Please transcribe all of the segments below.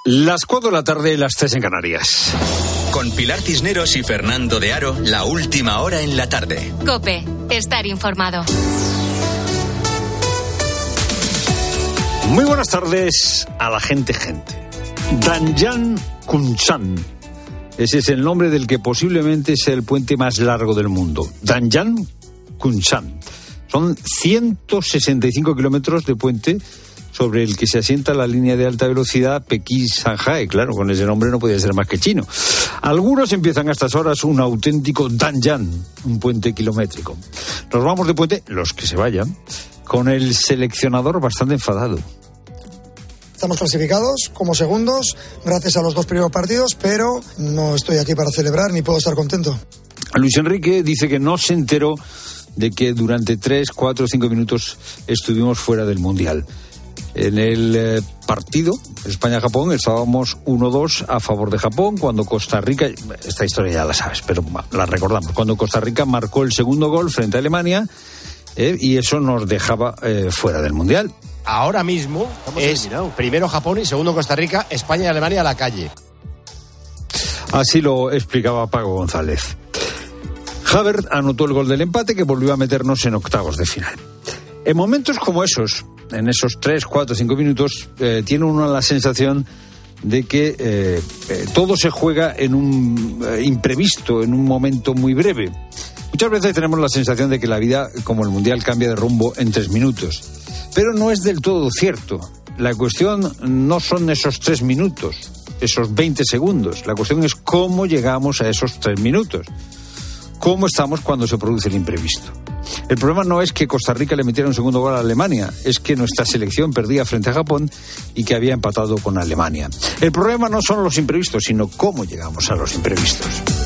Las 4 de la tarde, las 3 en Canarias. Con Pilar Cisneros y Fernando de Aro, la última hora en la tarde. COPE, estar informado. Muy buenas tardes a la gente. Danjan Kunshan. Ese es el nombre del que posiblemente sea el puente más largo del mundo. Danjan Kunshan. Son 165 kilómetros de puente sobre el que se asienta la línea de alta velocidad Pekín-Shanghái. Claro, con ese nombre no podía ser más que chino. Algunos empiezan a estas horas un auténtico Danjan, un puente kilométrico. Nos vamos de puente, los que se vayan, con el seleccionador bastante enfadado. Estamos clasificados como segundos, gracias a los 2 primeros partidos, pero no estoy aquí para celebrar ni puedo estar contento. Luis Enrique dice que no se enteró de que durante 3, 4, 5 minutos estuvimos fuera del Mundial. En el partido España-Japón estábamos 1-2 a favor de Japón cuando Costa Rica, esta historia ya la sabes, pero la recordamos, cuando Costa Rica marcó el segundo gol frente a Alemania y eso nos dejaba fuera del Mundial. Ahora mismo es primero Japón y segundo Costa Rica, España y Alemania a la calle. Así lo explicaba Paco González. Havertz anotó el gol del empate que volvió a meternos en octavos de final. En momentos como esos, en esos 3, 4, 5 minutos, tiene uno la sensación de que todo se juega en un imprevisto, en un momento muy breve. Muchas veces tenemos la sensación de que la vida, como el Mundial, cambia de rumbo en 3 minutos. Pero no es del todo cierto. La cuestión no son esos 3 minutos, esos 20 segundos. La cuestión es cómo llegamos a esos 3 minutos. Cómo estamos cuando se produce el imprevisto. El problema no es que Costa Rica le metiera un segundo gol a Alemania, es que nuestra selección perdía frente a Japón y que había empatado con Alemania. El problema no son los imprevistos, sino cómo llegamos a los imprevistos.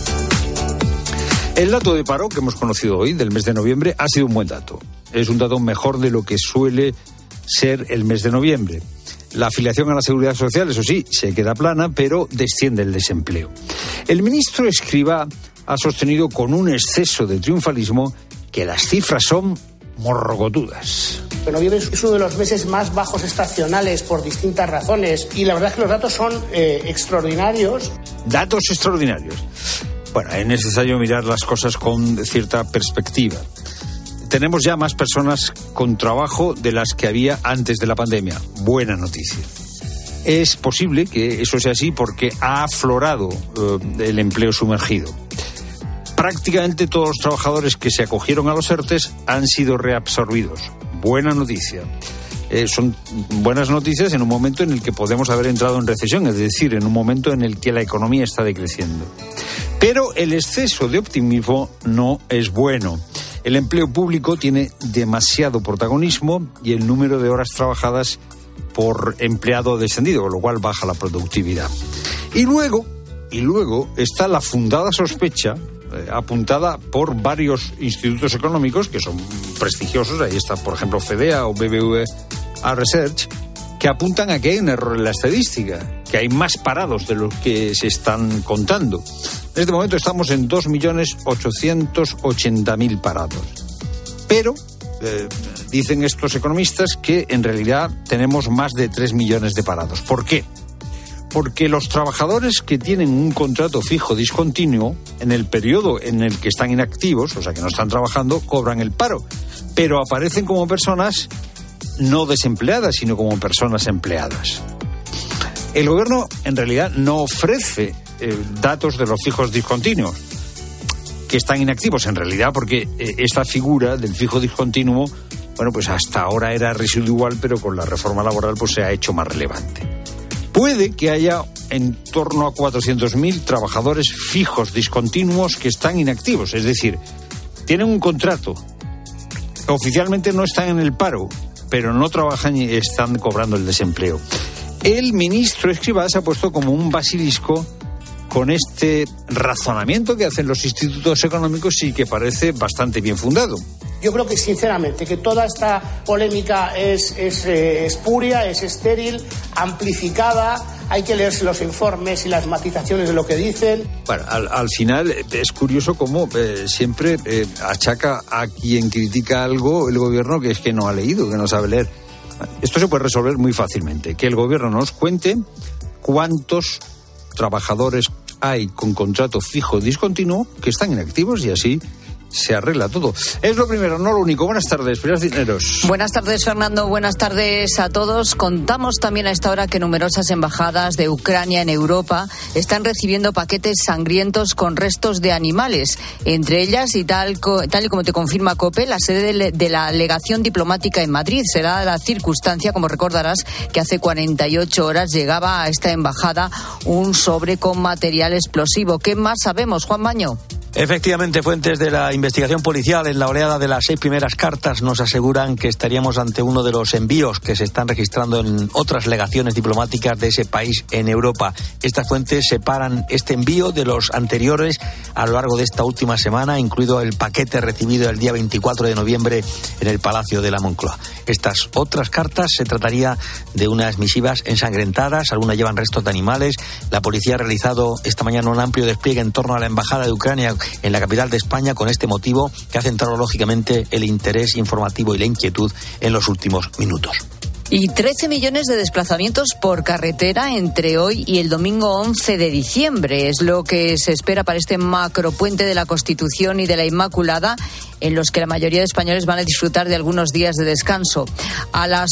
El dato de paro que hemos conocido hoy, del mes de noviembre, ha sido un buen dato. Es un dato mejor de lo que suele ser el mes de noviembre. La afiliación a la Seguridad Social, eso sí, se queda plana, pero desciende el desempleo. El ministro Escrivá ha sostenido con un exceso de triunfalismo que las cifras son morrocotudas. Noviembre es uno de los meses más bajos estacionales por distintas razones y la verdad es que los datos son extraordinarios. Datos extraordinarios. Bueno, es necesario mirar las cosas con cierta perspectiva. Tenemos ya más personas con trabajo de las que había antes de la pandemia. Buena noticia. Es posible que eso sea así porque ha aflorado el empleo sumergido. Prácticamente todos los trabajadores que se acogieron a los ERTEs han sido reabsorbidos. Buena noticia. Son buenas noticias en un momento en el que podemos haber entrado en recesión, es decir, en un momento en el que la economía está decreciendo. Pero el exceso de optimismo no es bueno. El empleo público tiene demasiado protagonismo y el número de horas trabajadas por empleado ha descendido, con lo cual baja la productividad. Y luego está la fundada sospecha apuntada por varios institutos económicos que son prestigiosos, ahí está por ejemplo FEDEA o BBVA Research, que apuntan a que hay un error en la estadística, que hay más parados de los que se están contando. En este momento estamos en 2.880.000 parados. Pero dicen estos economistas que en realidad tenemos más de 3 millones de parados. ¿Por qué? Porque los trabajadores que tienen un contrato fijo discontinuo, en el periodo en el que están inactivos, o sea que no están trabajando, cobran el paro. Pero aparecen como personas no desempleadas, sino como personas empleadas. El gobierno en realidad no ofrece datos de los fijos discontinuos, que están inactivos en realidad, porque esta figura del fijo discontinuo, bueno, pues hasta ahora era residual, pero con la reforma laboral pues se ha hecho más relevante. Puede que haya en torno a 400.000 trabajadores fijos discontinuos que están inactivos, es decir, tienen un contrato, oficialmente no están en el paro, pero no trabajan y están cobrando el desempleo. El ministro Escrivá se ha puesto como un basilisco con este razonamiento que hacen los institutos económicos y que parece bastante bien fundado. Yo creo que sinceramente que toda esta polémica es espuria, es estéril, amplificada. Hay que leerse los informes y las matizaciones de lo que dicen. Bueno, al final es curioso cómo siempre achaca a quien critica algo el gobierno que es que no ha leído, que no sabe leer. Esto se puede resolver muy fácilmente. Que el gobierno nos cuente cuántos trabajadores hay con contrato fijo discontinuo que están inactivos y así se arregla todo. Es lo primero, no lo único. Buenas tardes, Pilar Cisneros. Buenas tardes, Fernando. Buenas tardes a todos. Contamos también a esta hora que numerosas embajadas de Ucrania en Europa están recibiendo paquetes sangrientos con restos de animales. Entre ellas, y tal y como te confirma COPE, la sede de la legación diplomática en Madrid. Será la circunstancia, como recordarás, que hace 48 horas llegaba a esta embajada un sobre con material explosivo. ¿Qué más sabemos, Juan Baño? Efectivamente, fuentes de la investigación policial en la oleada de las 6 primeras cartas nos aseguran que estaríamos ante uno de los envíos que se están registrando en otras legaciones diplomáticas de ese país en Europa. Estas fuentes separan este envío de los anteriores a lo largo de esta última semana, incluido el paquete recibido el día 24 de noviembre en el Palacio de la Moncloa. Estas otras cartas se trataría de unas misivas ensangrentadas, algunas llevan restos de animales. La policía ha realizado esta mañana un amplio despliegue en torno a la Embajada de Ucrania en la capital de España con este motivo que ha centrado lógicamente el interés informativo y la inquietud en los últimos minutos. Y 13 millones de desplazamientos por carretera entre hoy y el domingo 11 de diciembre. Es lo que se espera para este macropuente de la Constitución y de la Inmaculada, en los que la mayoría de españoles van a disfrutar de algunos días de descanso. A las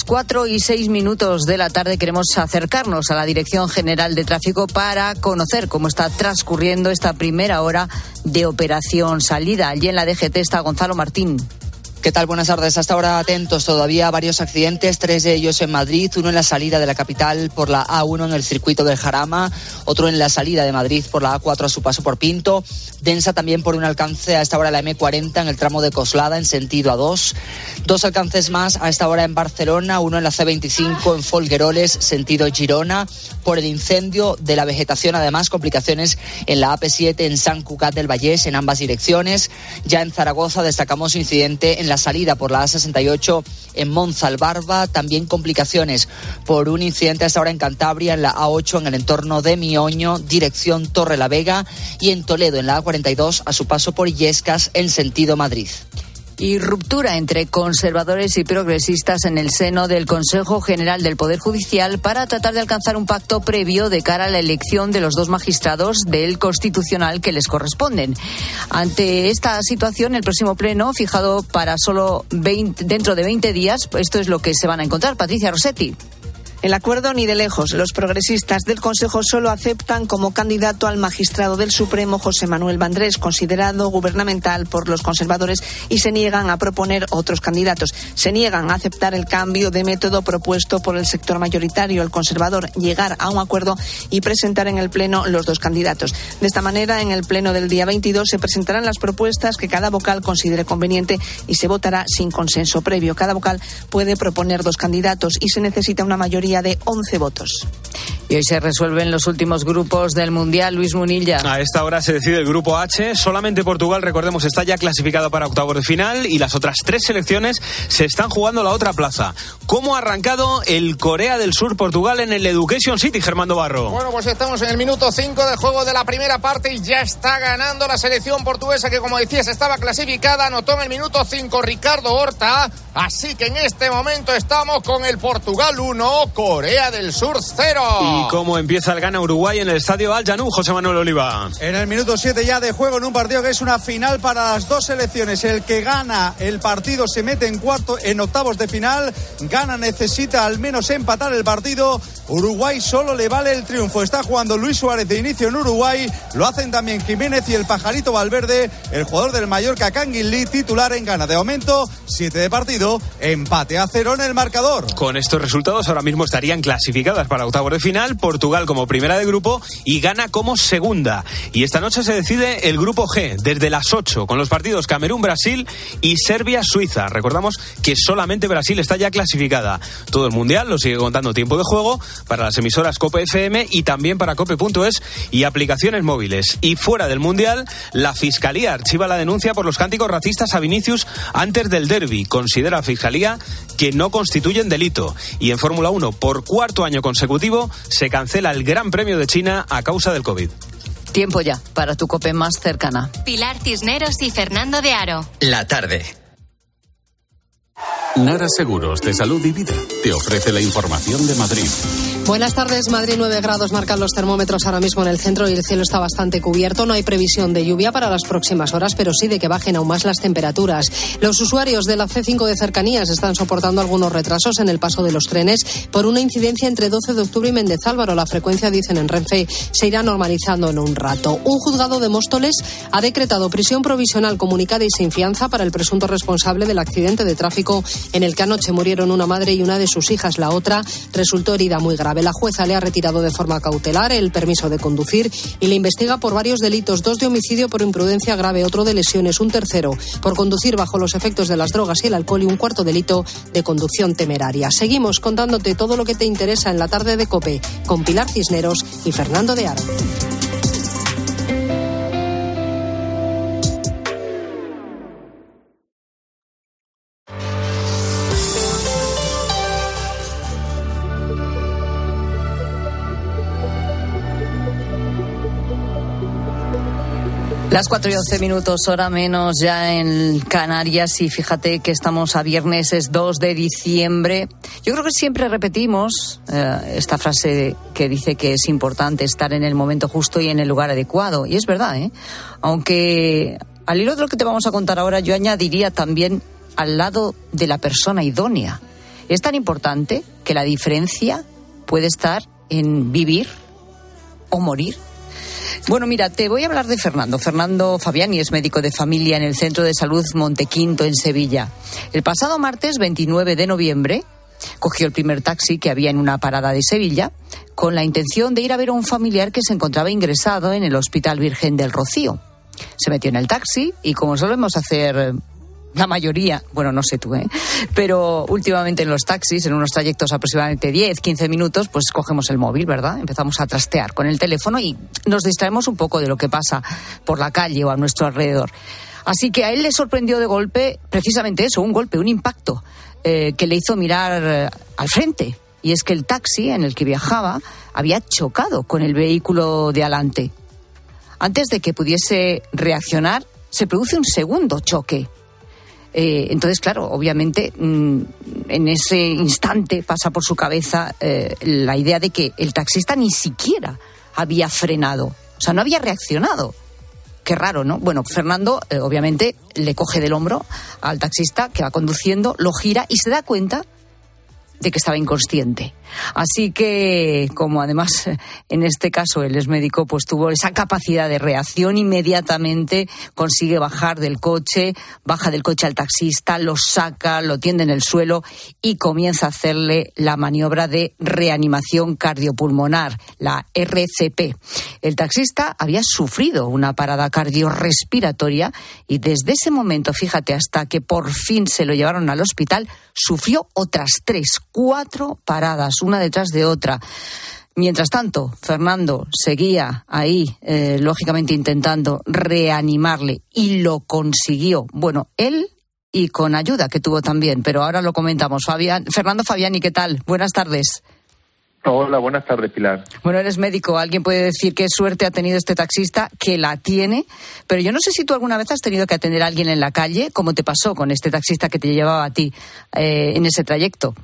4:06 de la tarde queremos acercarnos a la Dirección General de Tráfico para conocer cómo está transcurriendo esta primera hora de operación salida. Allí en la DGT está Gonzalo Martín. ¿Qué tal? Buenas tardes. Hasta ahora atentos todavía varios accidentes, 3 de ellos en Madrid, uno en la salida de la capital por la A1 en el circuito del Jarama, otro en la salida de Madrid por la A4 a su paso por Pinto, densa también por un alcance a esta hora la M40 en el tramo de Coslada en sentido A2, 2 alcances más a esta hora en Barcelona, uno en la C25 en Folgueroles, sentido Girona, por el incendio de la vegetación, además complicaciones en la AP7 en Sant Cugat del Vallès en ambas direcciones. Ya en Zaragoza destacamos incidente en la salida por la A68 en Monzalbarba, también complicaciones por un incidente hasta ahora en Cantabria en la A8 en el entorno de Mioño, dirección Torrelavega, y en Toledo en la A42 a su paso por Illescas en sentido Madrid. Y ruptura entre conservadores y progresistas en el seno del Consejo General del Poder Judicial para tratar de alcanzar un pacto previo de cara a la elección de los 2 magistrados del Constitucional que les corresponden. Ante esta situación, el próximo pleno, fijado para solo dentro de 20 días, esto es lo que se van a encontrar. Patricia Rossetti. El acuerdo ni de lejos. Los progresistas del Consejo solo aceptan como candidato al magistrado del Supremo José Manuel Vandrés, considerado gubernamental por los conservadores, y se niegan a proponer otros candidatos. Se niegan a aceptar el cambio de método propuesto por el sector mayoritario, el conservador, llegar a un acuerdo y presentar en el Pleno los 2 candidatos. De esta manera, en el Pleno del día 22 se presentarán las propuestas que cada vocal considere conveniente y se votará sin consenso previo. Cada vocal puede proponer 2 candidatos y se necesita una mayoría de 11 votos. Y hoy se resuelven los últimos grupos del Mundial. Luis Munilla. A esta hora se decide el grupo H. Solamente Portugal, recordemos, está ya clasificado para octavos de final y las otras 3 selecciones se están jugando la otra plaza. ¿Cómo ha arrancado el Corea del Sur-Portugal en el Education City, Germando Barro? Bueno, pues estamos en el minuto 5 de juego de la primera parte y ya está ganando la selección portuguesa que, como decías, estaba clasificada. Anotó en el minuto 5 Ricardo Horta. Así que en este momento estamos con el Portugal 1, Corea del Sur 0. ¿Y cómo empieza el Ghana-Uruguay en el estadio Al Janú, José Manuel Oliva? En el minuto 7 ya de juego en un partido que es una final para las 2 selecciones. El que gana el partido se mete en octavos de final. Ghana necesita al menos empatar el partido. Uruguay solo le vale el triunfo. Está jugando Luis Suárez de inicio en Uruguay. Lo hacen también Jiménez y el Pajarito Valverde, el jugador del Mallorca, Kangin Lee, titular en Ghana. De momento, 7 de partido, empate a 0 en el marcador. Con estos resultados ahora mismo estarían clasificadas para octavos de final, Portugal como primera de grupo y Ghana como segunda. Y esta noche se decide el grupo G, desde las 8, con los partidos Camerún-Brasil y Serbia-Suiza. Recordamos que solamente Brasil está ya clasificada. Todo el Mundial lo sigue contando Tiempo de Juego para las emisoras COPE FM y también para COPE.es y aplicaciones móviles. Y fuera del Mundial, la Fiscalía archiva la denuncia por los cánticos racistas a Vinicius antes del derbi. Considera la Fiscalía que no constituyen delito. Y en Fórmula 1, por 4º año consecutivo, se cancela el Gran Premio de China a causa del COVID. Tiempo ya para tu COPE más cercana. Pilar Cisneros y Fernando de Aro. La tarde. Nara Seguros de Salud y Vida te ofrece la información de Madrid. Buenas tardes. Madrid, 9 grados marcan los termómetros ahora mismo en el centro y el cielo está bastante cubierto. No hay previsión de lluvia para las próximas horas, pero sí de que bajen aún más las temperaturas. Los usuarios de la C5 de cercanías están soportando algunos retrasos en el paso de los trenes por una incidencia entre 12 de octubre y Méndez Álvaro. La frecuencia, dicen en Renfe, se irá normalizando en un rato. Un juzgado de Móstoles ha decretado prisión provisional comunicada y sin fianza para el presunto responsable del accidente de tráfico en el que anoche murieron una madre y una de sus hijas. La otra resultó herida muy grave. La jueza le ha retirado de forma cautelar el permiso de conducir y le investiga por varios delitos: 2 de homicidio por imprudencia grave, otro de lesiones, un tercero por conducir bajo los efectos de las drogas y el alcohol y un cuarto delito de conducción temeraria. Seguimos contándote todo lo que te interesa en la tarde de COPE con Pilar Cisneros y Fernando de Aro. Las 4:11, hora menos ya en Canarias, y fíjate que estamos a viernes, es 2 de diciembre. Yo creo que siempre repetimos esta frase que dice que es importante estar en el momento justo y en el lugar adecuado, y es verdad, aunque al hilo de lo que te vamos a contar ahora, yo añadiría también al lado de la persona idónea. Es tan importante que la diferencia puede estar en vivir o morir. Bueno, mira, te voy a hablar de Fernando Fabiani, es médico de familia en el Centro de Salud Montequinto, en Sevilla. El pasado martes 29 de noviembre cogió el primer taxi que había en una parada de Sevilla con la intención de ir a ver a un familiar que se encontraba ingresado en el Hospital Virgen del Rocío. Se metió en el taxi y, como solemos hacer la mayoría, bueno, no sé tú, pero últimamente en los taxis, en unos trayectos aproximadamente 10-15 minutos, pues cogemos el móvil, ¿verdad? Empezamos a trastear con el teléfono y nos distraemos un poco de lo que pasa por la calle o a nuestro alrededor. Así que a él le sorprendió de golpe precisamente eso, un golpe, un impacto que le hizo mirar al frente. Y es que el taxi en el que viajaba había chocado con el vehículo de adelante. Antes de que pudiese reaccionar, se produce un segundo choque. Entonces, claro, obviamente en ese instante pasa por su cabeza la idea de que el taxista ni siquiera había frenado, o sea, no había reaccionado. Qué raro, ¿no? Bueno, Fernando obviamente le coge del hombro al taxista que va conduciendo, lo gira y se da cuenta de que estaba inconsciente. Así que, como además en este caso él es médico, pues tuvo esa capacidad de reacción, inmediatamente consigue bajar del coche, baja del coche al taxista, lo saca, lo tiende en el suelo y comienza a hacerle la maniobra de reanimación cardiopulmonar, la RCP. El taxista había sufrido una parada cardiorrespiratoria y desde ese momento, fíjate, hasta que por fin se lo llevaron al hospital, sufrió otras 4 paradas, una detrás de otra. Mientras tanto, Fernando seguía ahí, lógicamente intentando reanimarle, y lo consiguió. Bueno, él y con ayuda que tuvo también, pero ahora lo comentamos. Fernando Fabiani, ¿qué tal? Buenas tardes. Hola, buenas tardes, Pilar. Bueno, eres médico. Alguien puede decir qué suerte ha tenido este taxista, que la tiene, pero yo no sé si tú alguna vez has tenido que atender a alguien en la calle, como te pasó con este taxista que te llevaba a ti en ese trayecto.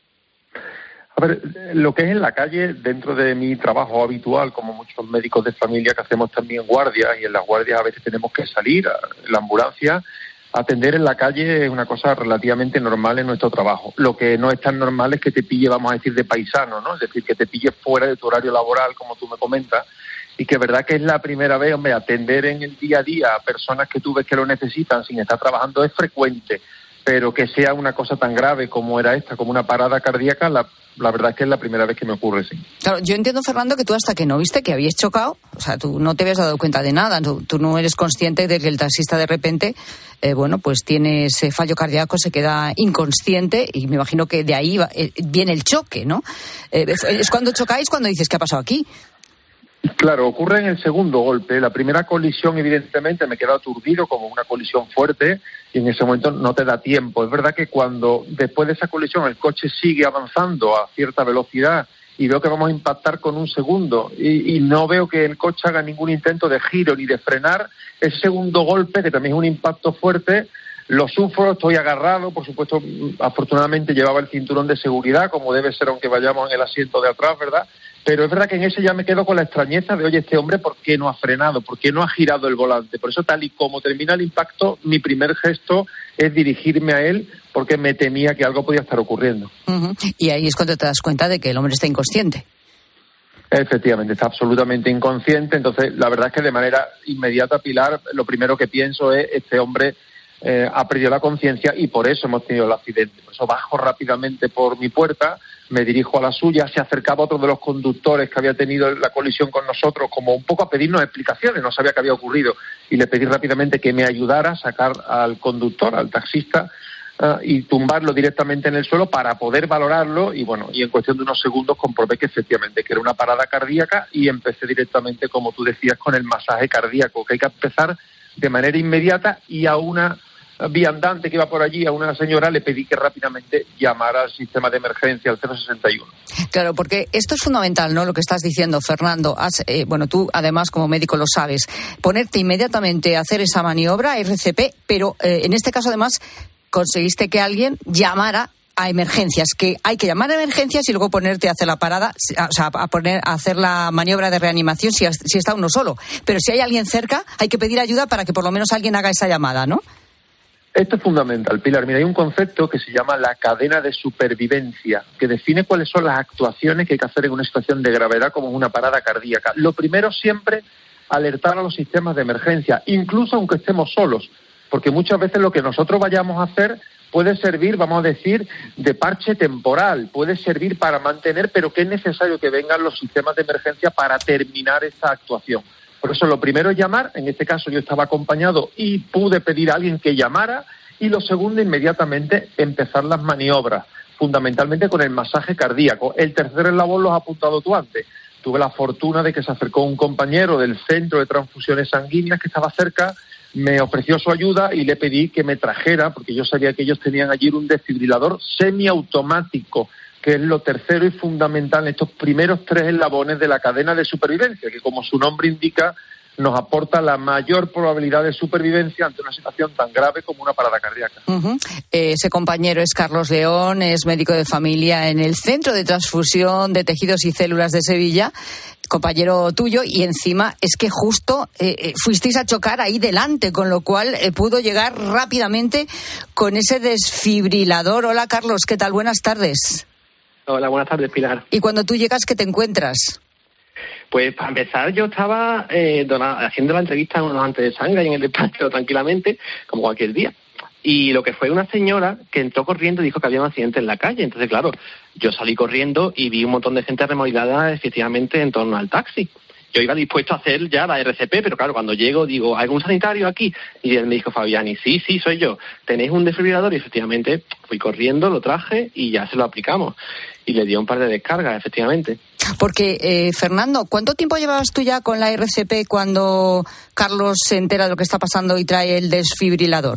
A ver, lo que es en la calle, dentro de mi trabajo habitual, como muchos médicos de familia que hacemos también guardias, y en las guardias a veces tenemos que salir a la ambulancia, atender en la calle es una cosa relativamente normal en nuestro trabajo. Lo que no es tan normal es que te pille, vamos a decir, de paisano, ¿no? Es decir, que te pille fuera de tu horario laboral, como tú me comentas, y que es verdad que es la primera vez, hombre, atender en el día a día a personas que tú ves que lo necesitan sin estar trabajando es frecuente, pero que sea una cosa tan grave como era esta, como una parada cardíaca, la verdad es que es la primera vez que me ocurre, sí. Claro, yo entiendo, Fernando, que tú hasta que no viste que habías chocado, o sea, tú no te habías dado cuenta de nada, tú no eres consciente de que el taxista de repente, pues tiene ese fallo cardíaco, se queda inconsciente, y me imagino que de ahí viene el choque, ¿no? Es cuando chocáis, cuando dices, ¿qué ha pasado aquí? Claro, ocurre en el segundo golpe. La primera colisión, evidentemente, me quedo aturdido, como una colisión fuerte, y en ese momento no te da tiempo. Es verdad que cuando después de esa colisión el coche sigue avanzando a cierta velocidad y veo que vamos a impactar con un segundo y no veo que el coche haga ningún intento de giro ni de frenar, ese segundo golpe, que también es un impacto fuerte, Lo sufro, estoy agarrado, por supuesto, afortunadamente llevaba el cinturón de seguridad, como debe ser aunque vayamos en el asiento de atrás, ¿verdad? Pero es verdad que en ese ya me quedo con la extrañeza de, oye, este hombre, ¿por qué no ha frenado? ¿Por qué no ha girado el volante? Por eso, tal y como termina el impacto, mi primer gesto es dirigirme a él, porque me temía que algo podía estar ocurriendo. Uh-huh. Y ahí es cuando te das cuenta de que el hombre está inconsciente. Efectivamente, está absolutamente inconsciente. Entonces, la verdad es que de manera inmediata, Pilar, lo primero que pienso es, este hombre ha perdido la conciencia y por eso hemos tenido el accidente. Por eso bajo rápidamente por mi puerta, me dirijo a la suya, se acercaba otro de los conductores que había tenido la colisión con nosotros, como un poco a pedirnos explicaciones, no sabía qué había ocurrido, y le pedí rápidamente que me ayudara a sacar al conductor, al taxista, y tumbarlo directamente en el suelo para poder valorarlo, y bueno, y en cuestión de unos segundos comprobé que efectivamente que era una parada cardíaca y empecé directamente, como tú decías, con el masaje cardíaco, que hay que empezar de manera inmediata, y a una viandante que iba por allí, a una señora, le pedí que rápidamente llamara al sistema de emergencia, al 061. Claro, porque esto es fundamental, ¿no? Lo que estás diciendo, Fernando. Bueno, tú además como médico lo sabes. Ponerte inmediatamente a hacer esa maniobra a pero en este caso además conseguiste que alguien llamara a emergencias, que hay que llamar a emergencias y luego ponerte a hacer la parada, o sea, a hacer la maniobra de reanimación si está uno solo. Pero si hay alguien cerca, hay que pedir ayuda para que por lo menos alguien haga esa llamada, ¿no? Esto es fundamental, Pilar. Mira, hay un concepto que se llama la cadena de supervivencia, que define cuáles son las actuaciones que hay que hacer en una situación de gravedad como una parada cardíaca. Lo primero siempre, alertar a los sistemas de emergencia, incluso aunque estemos solos, porque muchas veces lo que nosotros vayamos a hacer puede servir, vamos a decir, de parche temporal, puede servir para mantener, pero que es necesario que vengan los sistemas de emergencia para terminar esa actuación. Por eso lo primero es llamar, en este caso yo estaba acompañado y pude pedir a alguien que llamara, y lo segundo, inmediatamente empezar las maniobras, fundamentalmente con el masaje cardíaco. El tercer eslabón lo has apuntado tú antes. Tuve la fortuna de que se acercó un compañero del Centro de Transfusiones Sanguíneas que estaba cerca, me ofreció su ayuda y le pedí que me trajera, porque yo sabía que ellos tenían allí un desfibrilador semiautomático, que es lo tercero y fundamental en estos primeros tres eslabones de la cadena de supervivencia, que como su nombre indica, nos aporta la mayor probabilidad de supervivencia ante una situación tan grave como una parada cardíaca. Uh-huh. Ese compañero es Carlos León, es médico de familia en el Centro de Transfusión de Tejidos y Células de Sevilla, compañero tuyo, y encima es que justo fuisteis a chocar ahí delante, con lo cual pudo llegar rápidamente con ese desfibrilador. Hola Carlos, ¿qué tal? Buenas tardes. Hola, buenas tardes, Pilar. ¿Y cuando tú llegas, qué te encuentras? Pues para empezar, yo estaba haciendo la entrevista en unos donantes de sangre y en el despacho tranquilamente, como cualquier día. Y lo que fue una señora que entró corriendo y dijo que había un accidente en la calle. Entonces, claro, yo salí corriendo y vi un montón de gente arremolinada efectivamente en torno al taxi. Yo iba dispuesto a hacer ya la RCP, pero claro, cuando llego digo, ¿hay algún sanitario aquí? Y él me dijo, Fabiani, sí, soy yo. ¿Tenéis un desfibrilador? Y efectivamente fui corriendo, lo traje y ya se lo aplicamos. Y le dio un par de descargas, efectivamente. Porque, Fernando, ¿cuánto tiempo llevabas tú ya con la RCP cuando Carlos se entera de lo que está pasando y trae el desfibrilador?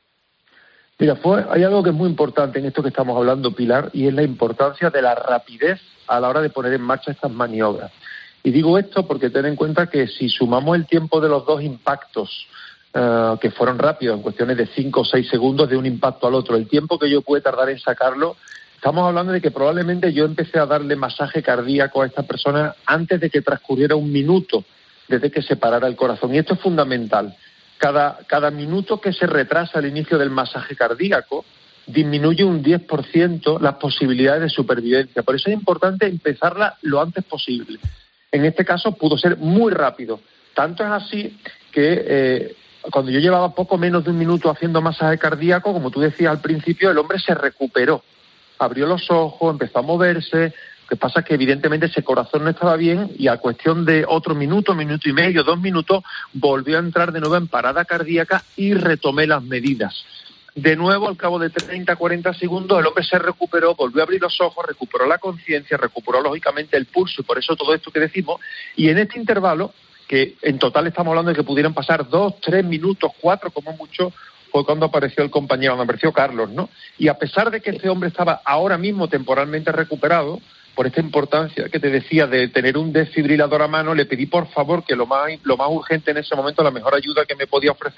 Mira, hay algo que es muy importante en esto que estamos hablando, Pilar, y es la importancia de la rapidez a la hora de poner en marcha estas maniobras. Y digo esto porque ten en cuenta que si sumamos el tiempo de los dos impactos, que fueron rápidos, en cuestiones de 5 o 6 segundos de un impacto al otro, el tiempo que yo pude tardar en sacarlo, estamos hablando de que probablemente yo empecé a darle masaje cardíaco a esta persona antes de que transcurriera un minuto desde que se parara el corazón. Y esto es fundamental. Cada minuto que se retrasa el inicio del masaje cardíaco disminuye un 10% las posibilidades de supervivencia. Por eso es importante empezarla lo antes posible. En este caso pudo ser muy rápido. Tanto es así que cuando yo llevaba poco menos de un minuto haciendo masaje cardíaco, como tú decías al principio, el hombre se recuperó. Abrió los ojos, empezó a moverse. Lo que pasa es que evidentemente ese corazón no estaba bien y a cuestión de otro minuto, minuto y medio, 2 minutos, volvió a entrar de nuevo en parada cardíaca y retomé las medidas. De nuevo, al cabo de 30, 40 segundos, el hombre se recuperó, volvió a abrir los ojos, recuperó la conciencia, recuperó lógicamente el pulso, y por eso todo esto que decimos. Y en este intervalo, que en total estamos hablando de que pudieran pasar 2, 3 minutos, 4 como mucho, fue cuando apareció el compañero, cuando apareció Carlos, ¿no? Y a pesar de que este hombre estaba ahora mismo temporalmente recuperado, por esta importancia que te decía de tener un desfibrilador a mano, le pedí por favor que lo más urgente en ese momento, la mejor ayuda que me podía ofrecer,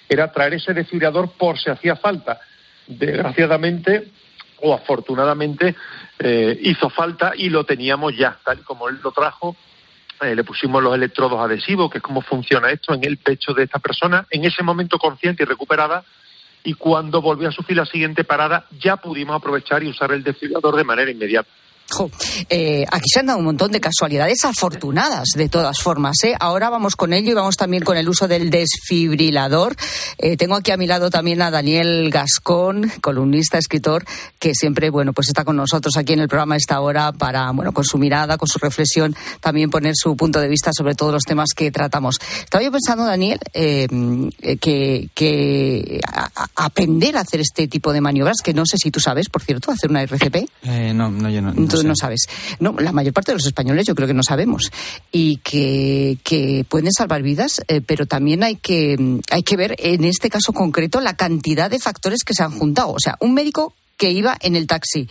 era traer ese desfibrilador por si hacía falta. Desgraciadamente o afortunadamente hizo falta y lo teníamos ya, tal y como él lo trajo. Le pusimos los electrodos adhesivos, que es cómo funciona esto, en el pecho de esta persona, en ese momento consciente y recuperada, y cuando volvió a sufrir la siguiente parada ya pudimos aprovechar y usar el desfibrilador de manera inmediata. Aquí se han dado un montón de casualidades afortunadas, de todas formas, ¿eh? Ahora vamos con ello y vamos también con el uso del desfibrilador. Tengo aquí a mi lado también a Daniel Gascón, columnista, escritor, que siempre, pues está con nosotros aquí en el programa a esta hora para, con su mirada, con su reflexión, también poner su punto de vista sobre todos los temas que tratamos. Estaba yo pensando, Daniel, que aprender a hacer este tipo de maniobras, que no sé si tú sabes, por cierto, hacer una RCP. No, yo no. Tú no sabes. No, la mayor parte de los españoles yo creo que no sabemos. Y que pueden salvar vidas, pero también hay que ver, en este caso concreto, la cantidad de factores que se han juntado. O sea, un médico que iba en el taxi,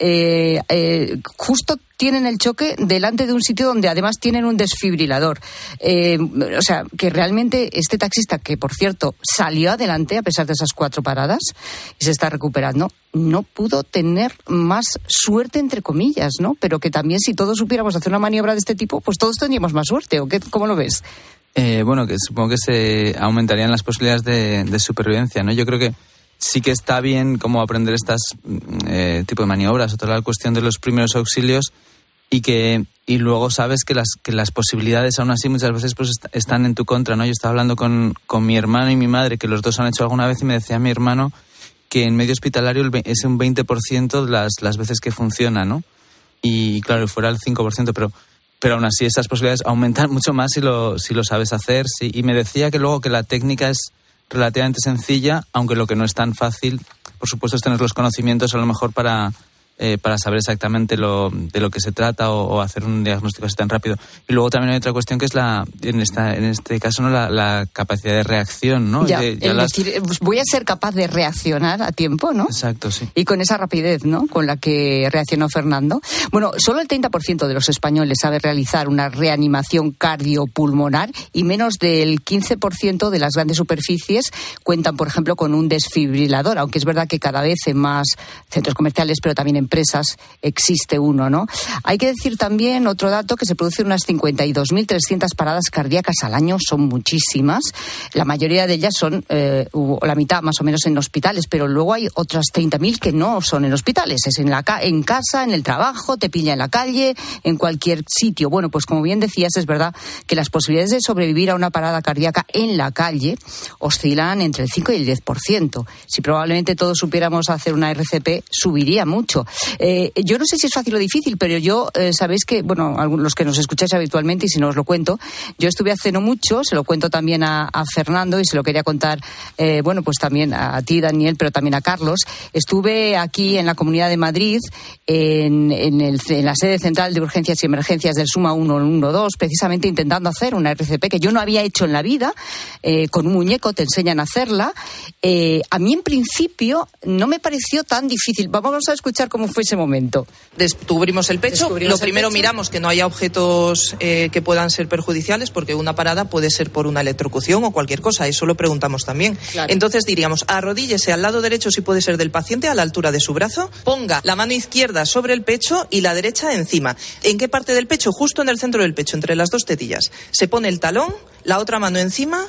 justo tienen el choque delante de un sitio donde además tienen un desfibrilador. O sea, que realmente este taxista, que por cierto salió adelante a pesar de esas 4 paradas y se está recuperando, no pudo tener más suerte, entre comillas, ¿no? Pero que también, si todos supiéramos hacer una maniobra de este tipo, pues todos tendríamos más suerte. ¿O qué? ¿Cómo lo ves? Que supongo que se aumentarían las posibilidades de supervivencia, ¿no? Yo creo que sí que está bien como aprender estas tipo de maniobras, o toda la cuestión de los primeros auxilios, y luego sabes que las posibilidades aún así muchas veces pues están en tu contra, ¿no? Yo estaba hablando con mi hermano y mi madre, que los dos han hecho alguna vez, y me decía mi hermano que en medio hospitalario es un 20% de las veces que funciona, ¿no? Y claro, fuera el 5%, pero aún así esas posibilidades aumentan mucho más si lo sabes hacer, sí. Y me decía que luego que la técnica es relativamente sencilla, aunque lo que no es tan fácil, por supuesto, es tener los conocimientos a lo mejor para saber exactamente de lo que se trata o hacer un diagnóstico así tan rápido. Y luego también hay otra cuestión que es en este caso, ¿no? la capacidad de reacción, ¿no? Decir, voy a ser capaz de reaccionar a tiempo, ¿no? Exacto, sí. Y con esa rapidez, ¿no? Con la que reaccionó Fernando. Bueno, solo el 30% de los españoles sabe realizar una reanimación cardiopulmonar y menos del 15% de las grandes superficies cuentan, por ejemplo, con un desfibrilador, aunque es verdad que cada vez en más centros comerciales, pero también en empresas existe uno, ¿no? Hay que decir también otro dato, que se producen unas 52.300 paradas cardíacas al año, son muchísimas. La mayoría de ellas son, la mitad más o menos, en hospitales, pero luego hay otras 30.000 que no son en hospitales, es en casa, en el trabajo, te pilla en la calle, en cualquier sitio. Bueno, pues como bien decías, es verdad que las posibilidades de sobrevivir a una parada cardíaca en la calle oscilan entre el 5 y el 10%. Si probablemente todos supiéramos hacer una RCP, subiría mucho. Yo no sé si es fácil o difícil, pero yo, sabéis que, los que nos escucháis habitualmente, y si no os lo cuento, yo estuve hace no mucho, se lo cuento también a Fernando y se lo quería contar, pues también a ti, Daniel, pero también a Carlos. Estuve aquí en la Comunidad de Madrid, en la sede central de urgencias y emergencias del Suma 112, precisamente intentando hacer una RCP que yo no había hecho en la vida, con un muñeco te enseñan a hacerla. A mí, en principio, no me pareció tan difícil. Vamos a escuchar cómo fue ese momento. Descubrimos el pecho. Lo primero, miramos que no haya objetos que puedan ser perjudiciales, porque una parada puede ser por una electrocución o cualquier cosa. Eso lo preguntamos también. Claro. Entonces diríamos, arrodíllese al lado derecho, si puede ser del paciente, a la altura de su brazo. Ponga la mano izquierda sobre el pecho y la derecha encima. ¿En qué parte del pecho? Justo en el centro del pecho, entre las dos tetillas. Se pone el talón, la otra mano encima,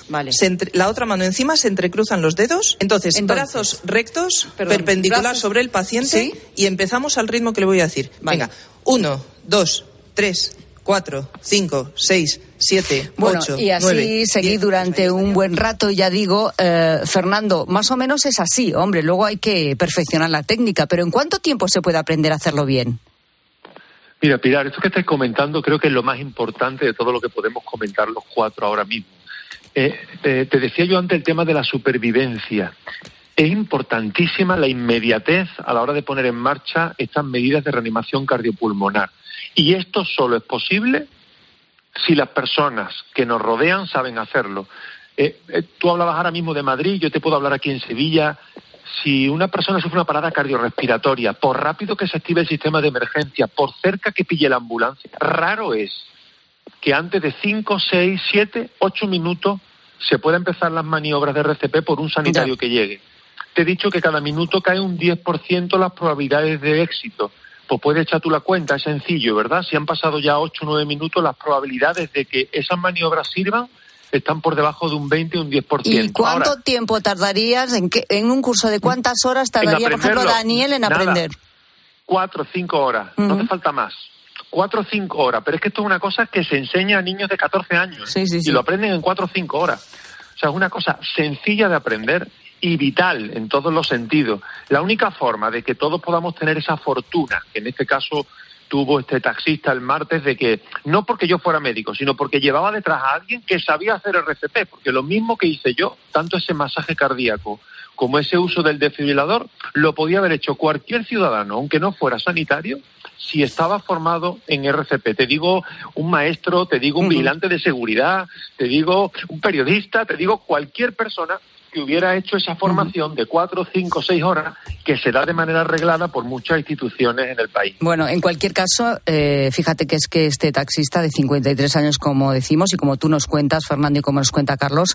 se entrecruzan los dedos. Entonces brazos rectos, perpendicular sobre el paciente, ¿sí? Y empezamos al ritmo que le voy a decir. Vale. Venga, 1, 2, 3, 4, 5, 6, 7, 8, y así 9, seguí 10, durante un buen rato, ya digo. Fernando, más o menos es así, hombre, luego hay que perfeccionar la técnica, pero ¿en cuánto tiempo se puede aprender a hacerlo bien? Mira, Pilar, esto que estás comentando creo que es lo más importante de todo lo que podemos comentar los 4 ahora mismo. Te decía yo antes el tema de la supervivencia. Es importantísima la inmediatez a la hora de poner en marcha estas medidas de reanimación cardiopulmonar. Y esto solo es posible si las personas que nos rodean saben hacerlo. Tú hablabas ahora mismo de Madrid, yo te puedo hablar aquí en Sevilla. Si una persona sufre una parada cardiorrespiratoria, por rápido que se active el sistema de emergencia, por cerca que pille la ambulancia, raro es que antes de 5, 6, 7, 8 minutos se puede empezar las maniobras de RCP por un sanitario que llegue. Te he dicho que cada minuto cae un 10% las probabilidades de éxito. Pues puedes echar tú la cuenta, es sencillo, ¿verdad? Si han pasado ya 8 o 9 minutos, las probabilidades de que esas maniobras sirvan están por debajo de un 20 o un 10%. ¿Y cuánto tiempo tardarías? ¿En un curso de cuántas horas tardaría, por ejemplo, Daniel en aprender? 4 o 5 horas, no hace falta más. 4 o 5 horas, pero es que esto es una cosa que se enseña a niños de 14 años y lo aprenden en 4 o 5 horas. O sea, es una cosa sencilla de aprender y vital en todos los sentidos. La única forma de que todos podamos tener esa fortuna, que en este caso tuvo este taxista el martes, de que no porque yo fuera médico, sino porque llevaba detrás a alguien que sabía hacer RCP, porque lo mismo que hice yo, tanto ese masaje cardíaco como ese uso del desfibrilador, lo podía haber hecho cualquier ciudadano, aunque no fuera sanitario, si estaba formado en RCP. Te digo un maestro, te digo un vigilante de seguridad, te digo un periodista, te digo cualquier persona que hubiera hecho esa formación de 4, 5, 6 horas que se da de manera reglada por muchas instituciones en el país. Bueno, en cualquier caso, fíjate que es que este taxista de 53 años, como decimos, y como tú nos cuentas, Fernando, y como nos cuenta Carlos,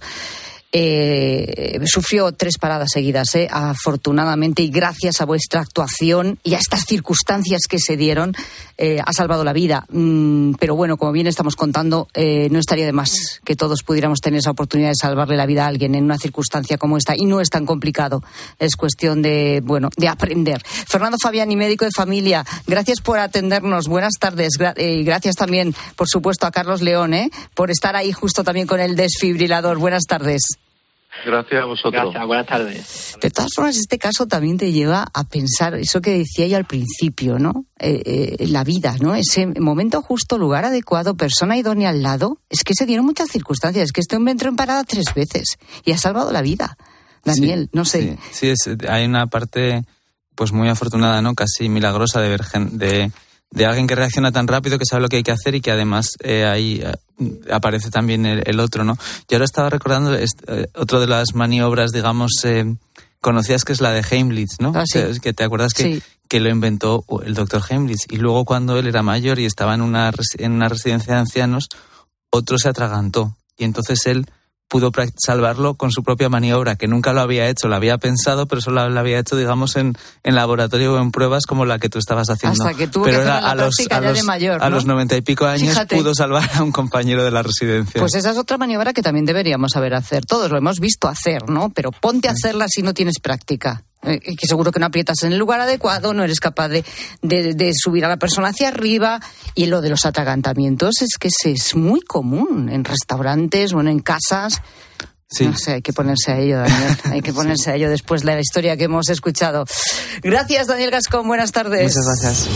sufrió 3 paradas seguidas, afortunadamente, y gracias a vuestra actuación y a estas circunstancias que se dieron, ha salvado la vida. Pero bueno, como bien estamos contando, no estaría de más que todos pudiéramos tener esa oportunidad de salvarle la vida a alguien en una circunstancia como esta, y no es tan complicado, es cuestión de aprender. Fernando Fabiani, médico de familia, gracias por atendernos, buenas tardes, y gracias también, por supuesto, a Carlos León, por estar ahí justo también con el desfibrilador. Buenas tardes. Gracias a vosotros. Gracias, buenas tardes. De todas formas, este caso también te lleva a pensar eso que decía yo al principio, ¿no? La vida, ¿no? Ese momento justo, lugar adecuado, persona idónea al lado. Es que se dieron muchas circunstancias. Es que este hombre entró en parada 3 veces y ha salvado la vida. Daniel, no sé. Sí, hay una parte pues muy afortunada, ¿no? Casi milagrosa de ver de alguien que reacciona tan rápido, que sabe lo que hay que hacer y que además ahí aparece también el otro, ¿no? Yo ahora estaba recordando otra de las maniobras, digamos, conocidas, que es la de Heimlich, ¿no? Sí. Que te acuerdas que lo inventó el doctor Heimlich, y luego cuando él era mayor y estaba en una residencia de ancianos, otro se atragantó y entonces él pudo salvarlo con su propia maniobra, que nunca lo había hecho, lo había pensado, pero solo lo había hecho, digamos, en laboratorio o en pruebas como la que tú estabas haciendo. Hasta que tuvo que hacer la práctica ya de mayor, ¿no? A los 90 y pico años, fíjate, pudo salvar a un compañero de la residencia. Pues esa es otra maniobra que también deberíamos saber hacer. Todos lo hemos visto hacer, ¿no? Pero ponte a hacerla si no tienes práctica. Que seguro que no aprietas en el lugar adecuado, no eres capaz de subir a la persona hacia arriba. Y lo de los atragantamientos es que es muy común en restaurantes, en casas. Sí. No sé, hay que ponerse a ello, Daniel. Hay que ponerse a ello después de la historia que hemos escuchado. Gracias, Daniel Gascón. Buenas tardes. Muchas gracias.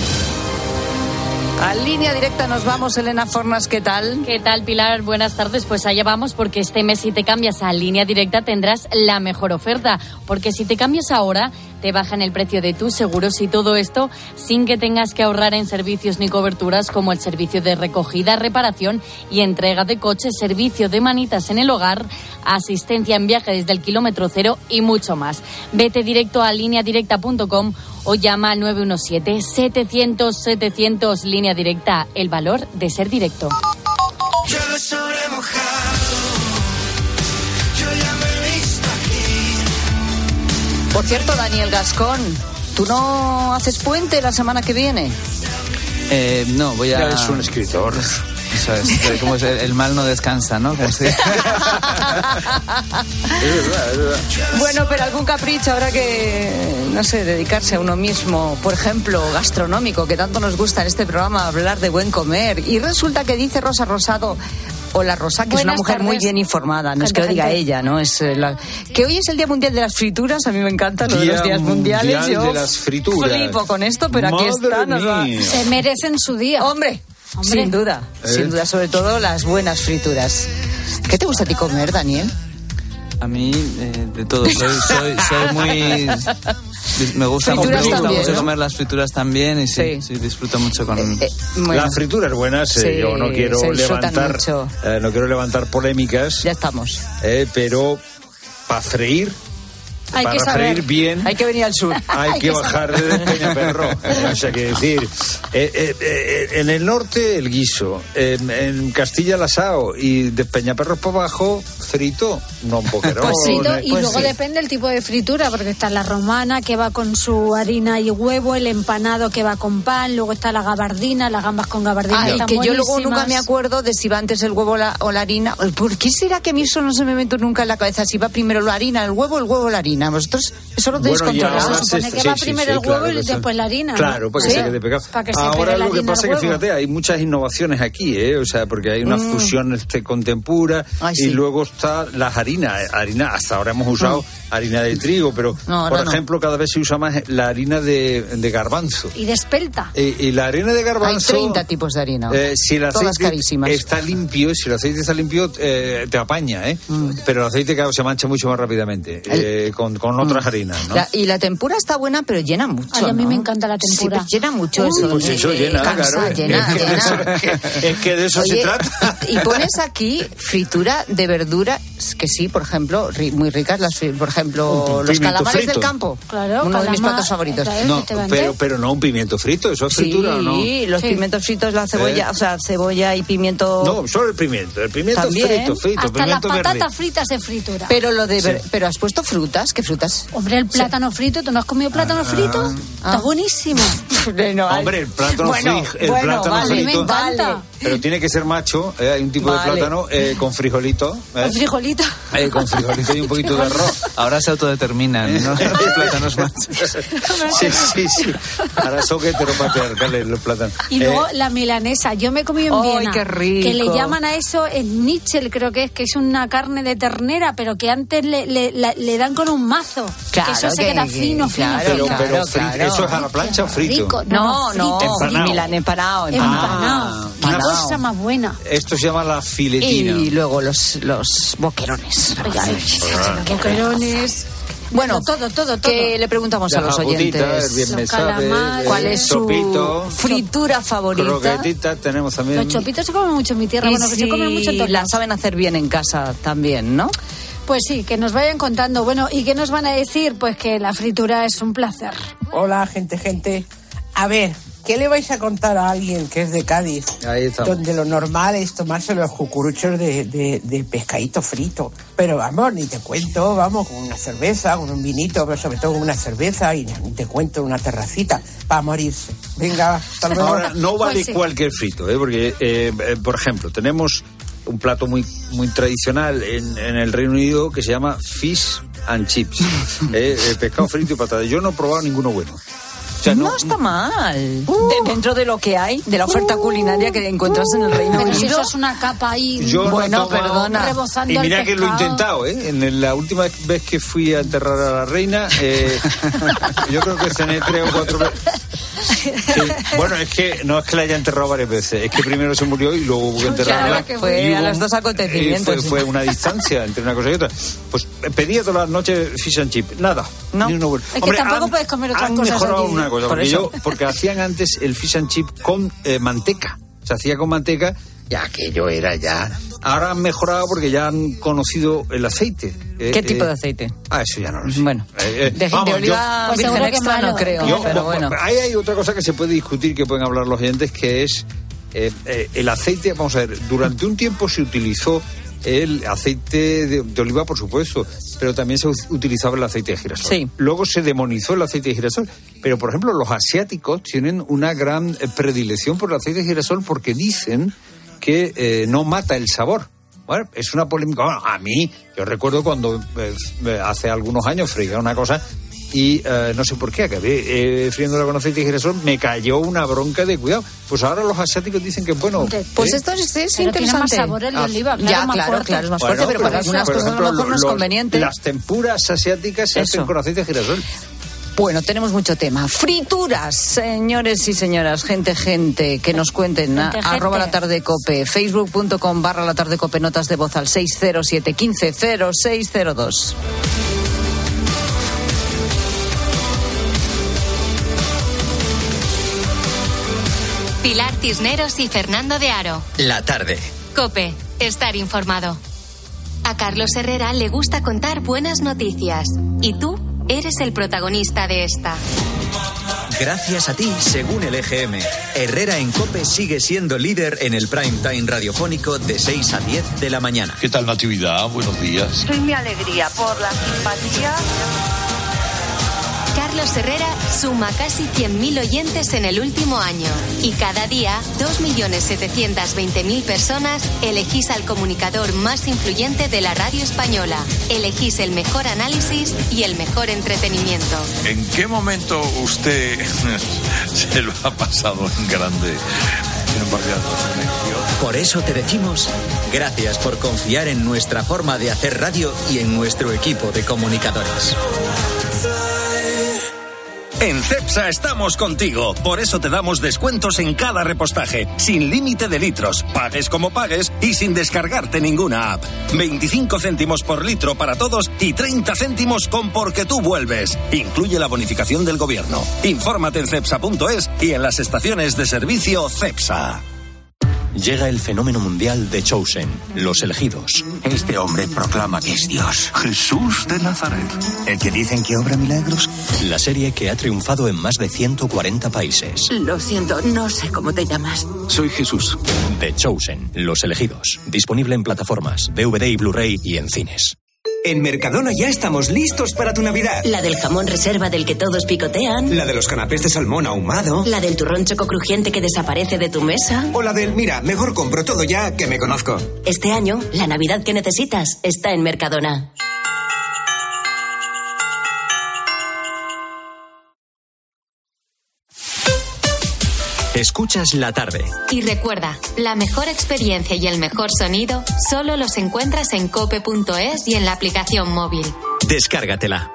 A Línea Directa nos vamos. Elena Fornas, ¿qué tal? ¿Qué tal, Pilar? Buenas tardes. Pues allá vamos, porque este mes, si te cambias a Línea Directa, tendrás la mejor oferta. Porque si te cambias ahora, te bajan el precio de tus seguros, y todo esto sin que tengas que ahorrar en servicios ni coberturas como el servicio de recogida, reparación y entrega de coches, servicio de manitas en el hogar, asistencia en viaje desde el kilómetro cero y mucho más. Vete directo a lineadirecta.com o llama al 917-700-700. Línea Directa, el valor de ser directo. Por cierto, Daniel Gascón, ¿tú no haces puente la semana que viene? No, voy a... Ya es un escritor. Eso es, como es, el mal no descansa, ¿no? Es verdad. Bueno, pero algún capricho habrá que, no sé, dedicarse a uno mismo, por ejemplo, gastronómico, que tanto nos gusta en este programa hablar de buen comer. Y resulta que dice Rosa Rosado, Hola Rosa, que buenas es una mujer tardes. Muy bien informada, no es que lo diga ella, ¿no? Es que hoy es el Día Mundial de las Frituras, a mí me encanta lo de los días mundiales. Yo de las frituras. Flipo con esto, pero Madre aquí está. Se merecen su día. Hombre. Sin duda, sobre todo las buenas frituras. ¿Qué te gusta a ti comer, Daniel? A mí, de todo. Soy muy... Me gusta mucho comer las frituras también, y sí, disfruto mucho con... Bueno. Las frituras buenas, yo no quiero levantar polémicas. Ya estamos. Pero para freír... Para freír bien... Hay que venir al sur. Hay que bajar de Peñaperro. O sea, que decir... en el norte, el guiso. En Castilla, el asao. Y de Peñaperro para abajo, frito, no un boquerón. Pues frito, y luego depende el tipo de fritura, porque está la romana que va con su harina y huevo, el empanado que va con pan, luego está la gabardina, las gambas con gabardina. Y que yo luego nunca me acuerdo de si va antes el huevo o la harina. ¿Por qué será que a mí eso no se me mete nunca en la cabeza? Si va primero la harina, el huevo o la harina. Vosotros eso lo tenéis controlado. Se supone que va primero el huevo y después la harina. Claro, para que se quede pegado. Ahora lo que pasa es que, fíjate, hay muchas innovaciones aquí, o sea, porque hay una fusión con tempura y luego está las harinas. Hasta ahora hemos usado harina de trigo, pero por ejemplo cada vez se usa más la harina de garbanzo. Y de espelta. Y la harina de garbanzo... Hay 30 tipos de harina. Si el aceite está limpio, te apaña, pero el aceite se mancha mucho más rápidamente con otras harinas, ¿no? Y la tempura está buena, pero llena mucho. Ay, a mí me encanta la tempura. Sí, llena mucho eso. Pues eso llena, claro. Es que de eso se trata. Y pones aquí fritura de verduras, que sí, por ejemplo, muy ricas, por ejemplo, los calamares del campo. Claro, uno de mis platos favoritos. No, pero no un pimiento frito, eso es fritura, ¿o no? Sí, los pimientos fritos, la cebolla, o sea, cebolla y pimiento. No, solo el pimiento también, frito. Hasta las patatas fritas de fritura. Pero has puesto frutas, ¿qué frutas? Hombre, el plátano frito, ¿tú no has comido plátano frito? Está buenísimo. Hombre, el plátano frito. Vale. Pero tiene que ser macho, hay un tipo de plátano con frijolito. ¿Con frijolito? Con frijolito y un poquito de arroz. Ahora se autodeterminan, ¿no? Los plátanos machos. Sí. Ahora son heteropatriarcales los plátanos. Y luego la milanesa. Yo me he comido en Viena. ¡Qué rico! Que le llaman a eso en Schnitzel, creo que es una carne de ternera, pero que antes le dan con un mazo. Claro, que eso se queda fino. Pero ¿eso es a la plancha o frito? Rico. No, empanado. Qué cosa más buena. Esto se llama la filetina. Y luego los boquerones. Boquerones. Bueno, todo. Que le preguntamos a los oyentes cuál es su fritura favorita. Croquetitas tenemos también. Los chopitos se comen mucho en mi tierra. Bueno, que se comen mucho en todos la saben hacer bien en casa también, ¿no? Pues sí, que nos vayan contando. Bueno, ¿y qué nos van a decir? Pues que la fritura es un placer. Hola, gente. A ver, ¿qué le vais a contar a alguien que es de Cádiz? Ahí estamos. Donde lo normal es tomarse los cucuruchos de pescadito frito. Pero vamos, ni te cuento, con una cerveza, con un vinito, pero sobre todo con una cerveza y ni te cuento una terracita para morirse. Venga, hasta luego. Ahora, no vale cualquier frito, porque, por ejemplo, tenemos un plato muy tradicional en el Reino Unido que se llama fish and chips. Pescado frito y patatas. Yo no he probado ninguno bueno. O sea, no está mal. Dentro de lo que hay, de la oferta culinaria que encuentras en el Reino Unido. Pero si eso es una capa ahí. Perdona. Rebosando y mira el que lo he intentado, En la última vez que fui a enterrar a la reina, yo creo que cené 3 o 4 veces. Sí. Bueno, es que no es que la haya enterrado varias veces, es que primero se murió y luego hubo que enterrarla. Fue a los dos acontecimientos. Fue una distancia entre una cosa y otra. Pues pedía todas las noches fish and chip, nada. No. Ni uno bueno. Es que tampoco puedes comer otras cosas. Mejorado una cosa, porque hacían antes el fish and chip con manteca. Se hacía con manteca, ya aquello era ya. Ahora han mejorado porque ya han conocido el aceite. ¿Qué tipo de aceite? Eso ya no lo sé. Bueno, de oliva virgen extra no creo, pero bueno. Hay otra cosa que se puede discutir, que pueden hablar los oyentes, que es el aceite. Vamos a ver, durante un tiempo se utilizó el aceite de oliva, por supuesto, pero también se utilizaba el aceite de girasol. Sí. Luego se demonizó el aceite de girasol, pero por ejemplo los asiáticos tienen una gran predilección por el aceite de girasol porque dicen que no mata el sabor. Bueno, es una polémica. Bueno, a mí, yo recuerdo cuando hace algunos años freía una cosa y no sé por qué acabé friéndola con aceite de girasol, me cayó una bronca de cuidado. Pues ahora los asiáticos dicen que bueno. Pues esto es interesante. Tiene más sabor el de oliva, claro, es más fuerte, pero para algunas cosas a lo mejor no es conveniente. Las tempuras asiáticas se hacen con aceite de girasol. Bueno, tenemos mucho tema. Frituras, señores y señoras, gente, que nos cuenten. @latardecope, facebook.com/latardecope, notas de voz al 607 15 0602. Pilar Cisneros y Fernando de Aro. La tarde. COPE, estar informado. A Carlos Herrera le gusta contar buenas noticias. Y tú eres el protagonista de esta. Gracias a ti, según el EGM, Herrera en COPE sigue siendo líder en el prime time radiofónico de 6 a 10 de la mañana. ¿Qué tal, Natividad? Buenos días. Soy mi alegría por la simpatía. Carlos Herrera suma casi 100.000 oyentes en el último año. Y cada día, 2.720.000 personas elegís al comunicador más influyente de la radio española. Elegís el mejor análisis y el mejor entretenimiento. ¿En qué momento usted se lo ha pasado en grande? Por eso te decimos gracias por confiar en nuestra forma de hacer radio y en nuestro equipo de comunicadores. En Cepsa estamos contigo, por eso te damos descuentos en cada repostaje, sin límite de litros, pagues como pagues y sin descargarte ninguna app. 25 céntimos por litro para todos y 30 céntimos con Porque tú vuelves. Incluye la bonificación del gobierno. Infórmate en cepsa.es y en las estaciones de servicio Cepsa. Llega el fenómeno mundial The Chosen, Los Elegidos. Este hombre proclama que es Dios. Jesús de Nazaret. ¿El que dicen que obra milagros? La serie que ha triunfado en más de 140 países. Lo siento, no sé cómo te llamas. Soy Jesús. The Chosen, Los Elegidos. Disponible en plataformas, DVD y Blu-ray y en cines. En Mercadona ya estamos listos para tu Navidad. La del jamón reserva del que todos picotean. La de los canapés de salmón ahumado. La del turrón choco crujiente que desaparece de tu mesa. O la del, mira, mejor compro todo ya que me conozco. Este año, la Navidad que necesitas está en Mercadona. Escuchas La Tarde. Y recuerda, la mejor experiencia y el mejor sonido solo los encuentras en cope.es y en la aplicación móvil. Descárgatela.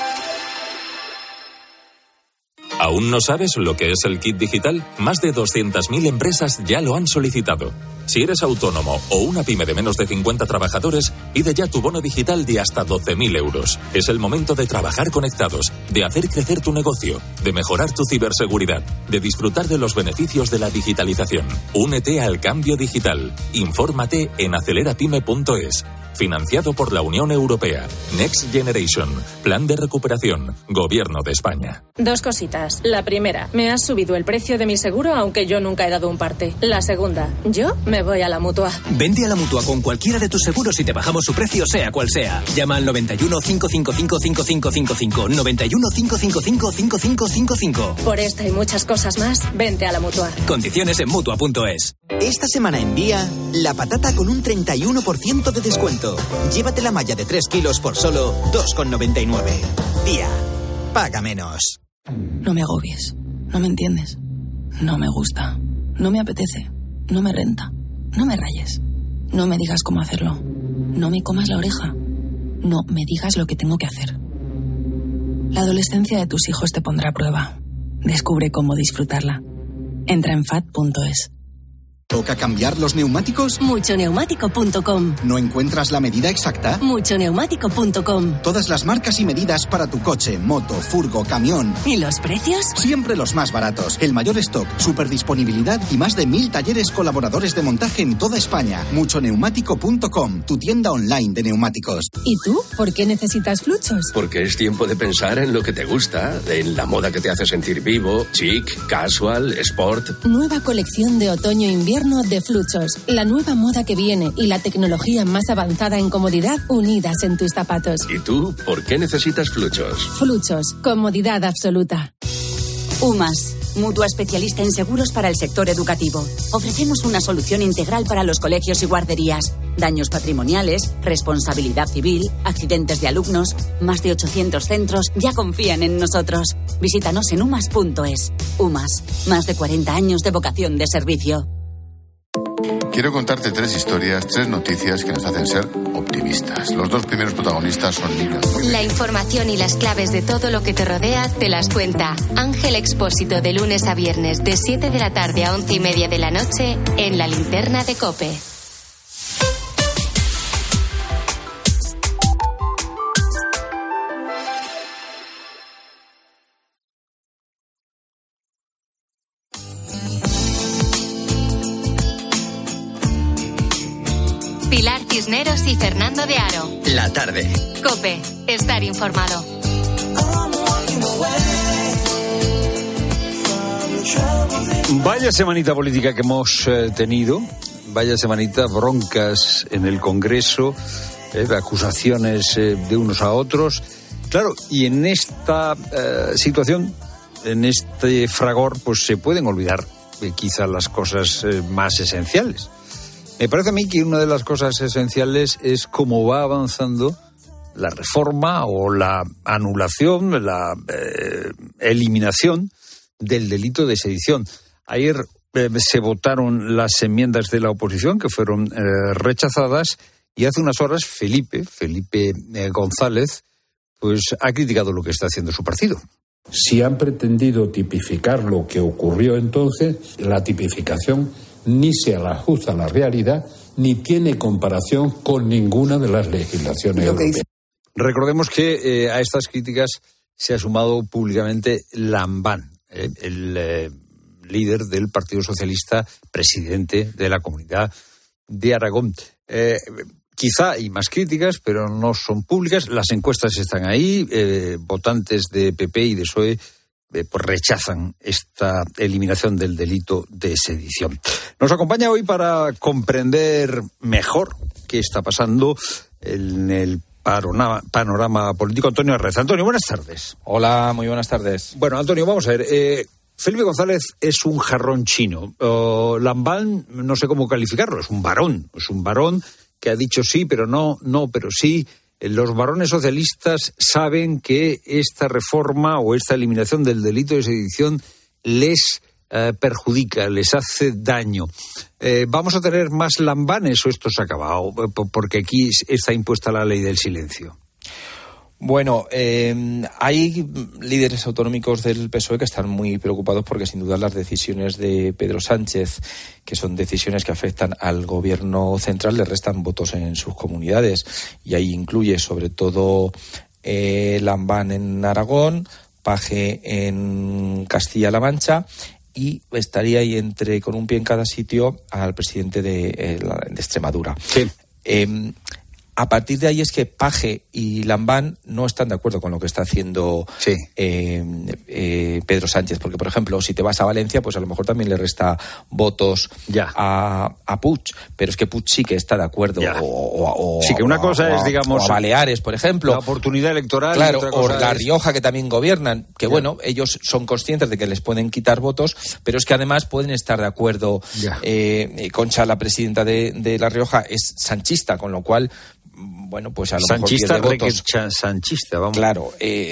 ¿Aún no sabes lo que es el kit digital? Más de 200.000 empresas ya lo han solicitado. Si eres autónomo o una pyme de menos de 50 trabajadores, pide ya tu bono digital de hasta 12.000 euros. Es el momento de trabajar conectados, de hacer crecer tu negocio, de mejorar tu ciberseguridad, de disfrutar de los beneficios de la digitalización. Únete al cambio digital. Infórmate en acelerapyme.es. Financiado por la Unión Europea. Next Generation. Plan de recuperación. Gobierno de España. Dos cositas. La primera, me has subido el precio de mi seguro aunque yo nunca he dado un parte. La segunda, yo me voy a la Mutua. Vente a la Mutua con cualquiera de tus seguros y te bajamos su precio sea cual sea. Llama al 91 555 5555. 91 555 5555. Por esta y muchas cosas más, vente a la Mutua. Condiciones en Mutua.es. Esta semana en Día, la patata con un 31% de descuento. Llévate la malla de 3 kilos por solo 2,99. Día, paga menos. No me agobies, no me entiendes, no me gusta, no me apetece, no me renta, no me rayes, no me digas cómo hacerlo, no me comas la oreja, no me digas lo que tengo que hacer. La adolescencia de tus hijos te pondrá a prueba. Descubre cómo disfrutarla. Entra en FAT.es. ¿Toca cambiar los neumáticos? Muchoneumático.com. ¿No encuentras la medida exacta? Muchoneumático.com. Todas las marcas y medidas para tu coche, moto, furgo, camión. ¿Y los precios? Siempre los más baratos. El mayor stock, superdisponibilidad y más de 1.000 talleres colaboradores de montaje en toda España. Muchoneumático.com, tu tienda online de neumáticos. ¿Y tú? ¿Por qué necesitas Fluchos? Porque es tiempo de pensar en lo que te gusta, en la moda que te hace sentir vivo, chic, casual, sport. Nueva colección de otoño-invierno de Fluchos, la nueva moda que viene y la tecnología más avanzada en comodidad unidas en tus zapatos. ¿Y tú, por qué necesitas Fluchos? Fluchos, comodidad absoluta. UMAS, mutua especialista en seguros para el sector educativo. Ofrecemos una solución integral para los colegios y guarderías. Daños patrimoniales, responsabilidad civil, accidentes de alumnos. Más de 800 centros ya confían en nosotros. Visítanos en umas.es. UMAS, más de 40 años de vocación de servicio. Quiero contarte 3 historias, 3 noticias que nos hacen ser optimistas. Los 2 primeros protagonistas son niños. La información y las claves de todo lo que te rodea te las cuenta Ángel Expósito de lunes a viernes de 7 de la tarde a 11:30 de la noche en La Linterna de COPE. Pilar Cisneros y Fernando de Aro. La Tarde. COPE. Estar informado. Vaya semanita política que hemos tenido, vaya semanita, broncas en el Congreso, acusaciones de unos a otros. Claro, y en esta situación, en este fragor, pues se pueden olvidar quizá las cosas más esenciales. Me parece a mí que una de las cosas esenciales es cómo va avanzando la reforma o la anulación, la eliminación del delito de sedición. Ayer se votaron las enmiendas de la oposición que fueron rechazadas y hace unas horas Felipe González pues ha criticado lo que está haciendo su partido. Si han pretendido tipificar lo que ocurrió entonces, la tipificación ni se ajusta a la realidad ni tiene comparación con ninguna de las legislaciones europeas. Recordemos que a estas críticas se ha sumado públicamente Lambán, el líder del Partido Socialista, presidente de la Comunidad de Aragón. Quizá hay más críticas, pero no son públicas. Las encuestas están ahí. Votantes de PP y de PSOE pues rechazan esta eliminación del delito de sedición. Nos acompaña hoy para comprender mejor qué está pasando en el panorama político Antonio Arreza. Antonio, buenas tardes. Hola, muy buenas tardes. Bueno, Antonio, vamos a ver. Felipe González es un jarrón chino. Lambán, no sé cómo calificarlo, es un varón que ha dicho sí, pero no, pero sí. Los varones socialistas saben que esta reforma o esta eliminación del delito de sedición les perjudica, les hace daño. ¿Vamos a tener más lambanes o esto se ha acabado? Porque aquí está impuesta la ley del silencio. Bueno, hay líderes autonómicos del PSOE que están muy preocupados porque sin duda las decisiones de Pedro Sánchez, que son decisiones que afectan al gobierno central, le restan votos en sus comunidades. Y ahí incluye sobre todo Lambán en Aragón, Paje en Castilla-La Mancha, y estaría ahí con un pie en cada sitio al presidente de Extremadura. Sí. A partir de ahí es que Paje y Lambán no están de acuerdo con lo que está haciendo Pedro Sánchez, porque, por ejemplo, si te vas a Valencia, pues a lo mejor también le resta votos a Puig, pero es que Puig sí que está de acuerdo. Sí, que una cosa es, digamos... O a Baleares, por ejemplo. La oportunidad electoral. Claro, y otra cosa o La Rioja, que también gobiernan, que bueno, ellos son conscientes de que les pueden quitar votos, pero es que además pueden estar de acuerdo. Concha, la presidenta de La Rioja, es sanchista, con lo cual... Bueno, pues a lo sanchista, mejor pierde votos. Sanchista, vamos. Claro,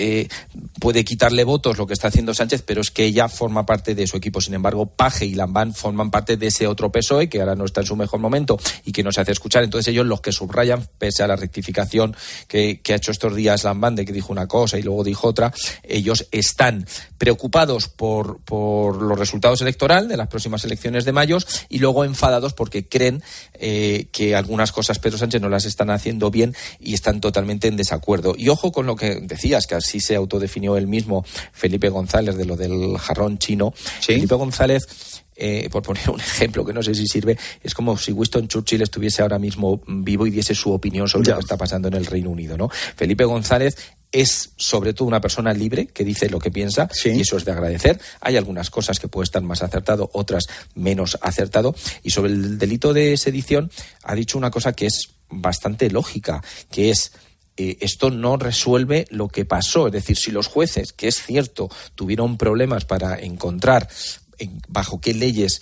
puede quitarle votos lo que está haciendo Sánchez, pero es que ella forma parte de su equipo. Sin embargo, Paje y Lambán forman parte de ese otro PSOE que ahora no está en su mejor momento y que no se hace escuchar. Entonces ellos los que subrayan, pese a la rectificación que ha hecho estos días Lambán, de que dijo una cosa y luego dijo otra, ellos están preocupados por los resultados electorales de las próximas elecciones de mayo y luego enfadados porque creen que algunas cosas Pedro Sánchez no las están haciendo bien y están totalmente en desacuerdo. Y ojo con lo que decías, que así se autodefinió él mismo Felipe González, de lo del jarrón chino. ¿Sí? Felipe González, por poner un ejemplo que no sé si sirve, es como si Winston Churchill estuviese ahora mismo vivo y diese su opinión sobre lo que está pasando en el Reino Unido, ¿no? Felipe González es sobre todo una persona libre que dice lo que piensa y eso es de agradecer. Hay algunas cosas que puede estar más acertado, otras menos acertado. Y sobre el delito de sedición ha dicho una cosa que es bastante lógica, que es esto no resuelve lo que pasó. Es decir, si los jueces, que es cierto, tuvieron problemas para encontrar bajo qué leyes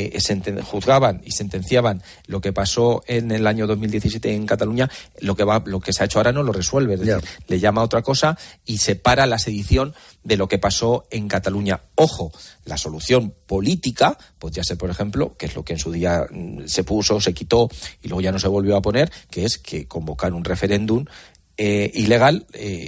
juzgaban y sentenciaban lo que pasó en el año 2017 en Cataluña, lo que se ha hecho ahora no lo resuelve. Es decir, le llama a otra cosa y separa la sedición de lo que pasó en Cataluña. Ojo, la solución política podría ser, por ejemplo, que es lo que en su día se puso, se quitó y luego ya no se volvió a poner, que es que convocar un referéndum ilegal,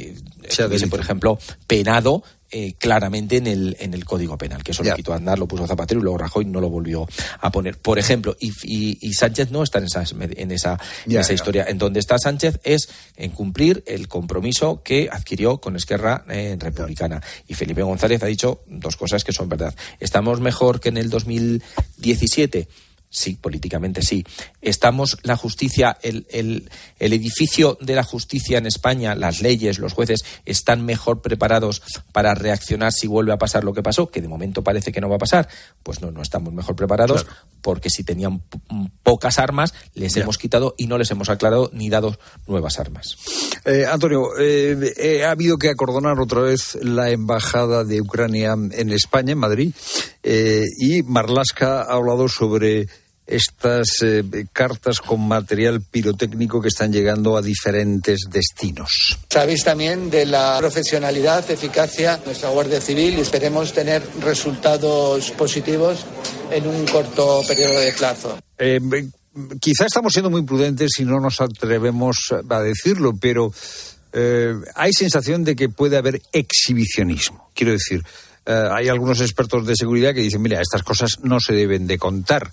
por ejemplo, penado claramente en el Código Penal, que eso lo quitó Aznar, lo puso Zapatero y luego Rajoy no lo volvió a poner, por ejemplo, y Sánchez no está en esa historia. En donde está Sánchez es en cumplir el compromiso que adquirió con Esquerra Republicana. Y Felipe González ha dicho dos cosas que son verdad. ¿Estamos mejor que en el 2017? Sí, políticamente sí. Estamos, la justicia, el edificio de la justicia en España, las leyes, los jueces, están mejor preparados para reaccionar si vuelve a pasar lo que pasó, que de momento parece que no va a pasar. Pues no estamos mejor preparados, claro, porque si tenían pocas armas, les hemos quitado y no les hemos aclarado ni dado nuevas armas. Antonio, ha habido que acordonar otra vez la embajada de Ucrania en España, en Madrid, y Marlaska ha hablado sobre estas cartas con material pirotécnico que están llegando a diferentes destinos. Sabéis también de la profesionalidad, eficacia de nuestra Guardia Civil y esperemos tener resultados positivos en un corto periodo de plazo. Quizá estamos siendo muy prudentes y no nos atrevemos a decirlo, pero hay sensación de que puede haber exhibicionismo. Quiero decir, hay algunos expertos de seguridad que dicen, mira, estas cosas no se deben de contar.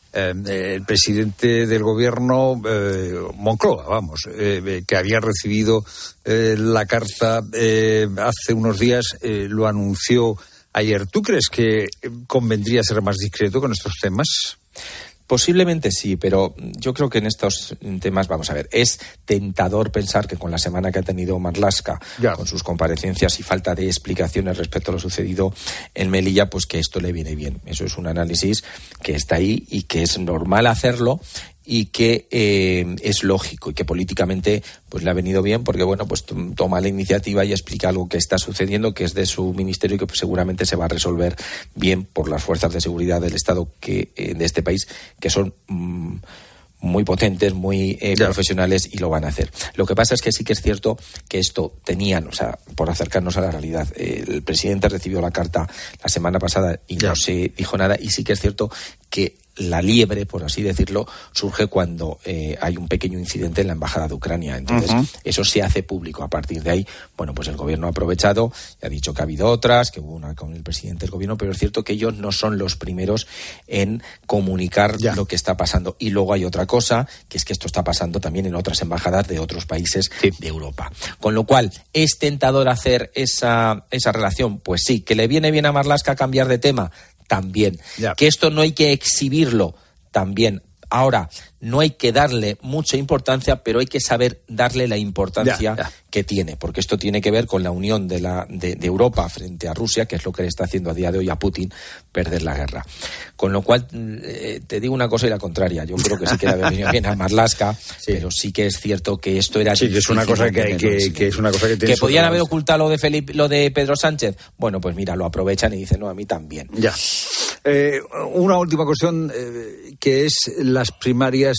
El presidente del gobierno, Moncloa, que había recibido la carta hace unos días, lo anunció ayer. ¿Tú crees que convendría ser más discreto con estos temas? Posiblemente sí, pero yo creo que en estos temas, vamos a ver, es tentador pensar que con la semana que ha tenido Marlaska, con sus comparecencias y falta de explicaciones respecto a lo sucedido en Melilla, pues que esto le viene bien. Eso es un análisis que está ahí y que es normal hacerlo y que es lógico y que políticamente pues le ha venido bien porque bueno, pues toma la iniciativa y explica algo que está sucediendo, que es de su ministerio y que pues, seguramente se va a resolver bien por las fuerzas de seguridad del Estado de este país, que son muy potentes, muy profesionales y lo van a hacer. Lo que pasa es que sí que es cierto que esto tenían, o sea, por acercarnos a la realidad, el presidente recibió la carta la semana pasada y no se dijo nada, y sí que es cierto que la liebre, por así decirlo, surge cuando hay un pequeño incidente en la embajada de Ucrania. Entonces, eso se hace público. A partir de ahí, bueno, pues el gobierno ha aprovechado y ha dicho que ha habido otras, que hubo una con el presidente del gobierno, pero es cierto que ellos no son los primeros en comunicar lo que está pasando. Y luego hay otra cosa, que es que esto está pasando también en otras embajadas de otros países de Europa. Con lo cual, ¿es tentador hacer esa relación? Pues sí. ¿Que le viene bien a Marlaska cambiar de tema? También. Que esto no hay que exhibirlo, también. Ahora, no hay que darle mucha importancia, pero hay que saber darle la importancia que tiene, porque esto tiene que ver con la unión de Europa frente a Rusia, que es lo que le está haciendo a día de hoy a Putin perder la guerra. Con lo cual, te digo una cosa y la contraria. Yo creo que sí que le ha venido bien a Marlaska, pero sí que es cierto que esto era que es una cosa que es una cosa que podían haber ocultado lo de Pedro Sánchez. Bueno, pues mira, lo aprovechan y dicen, no, a mí también. Una última cuestión que es las primarias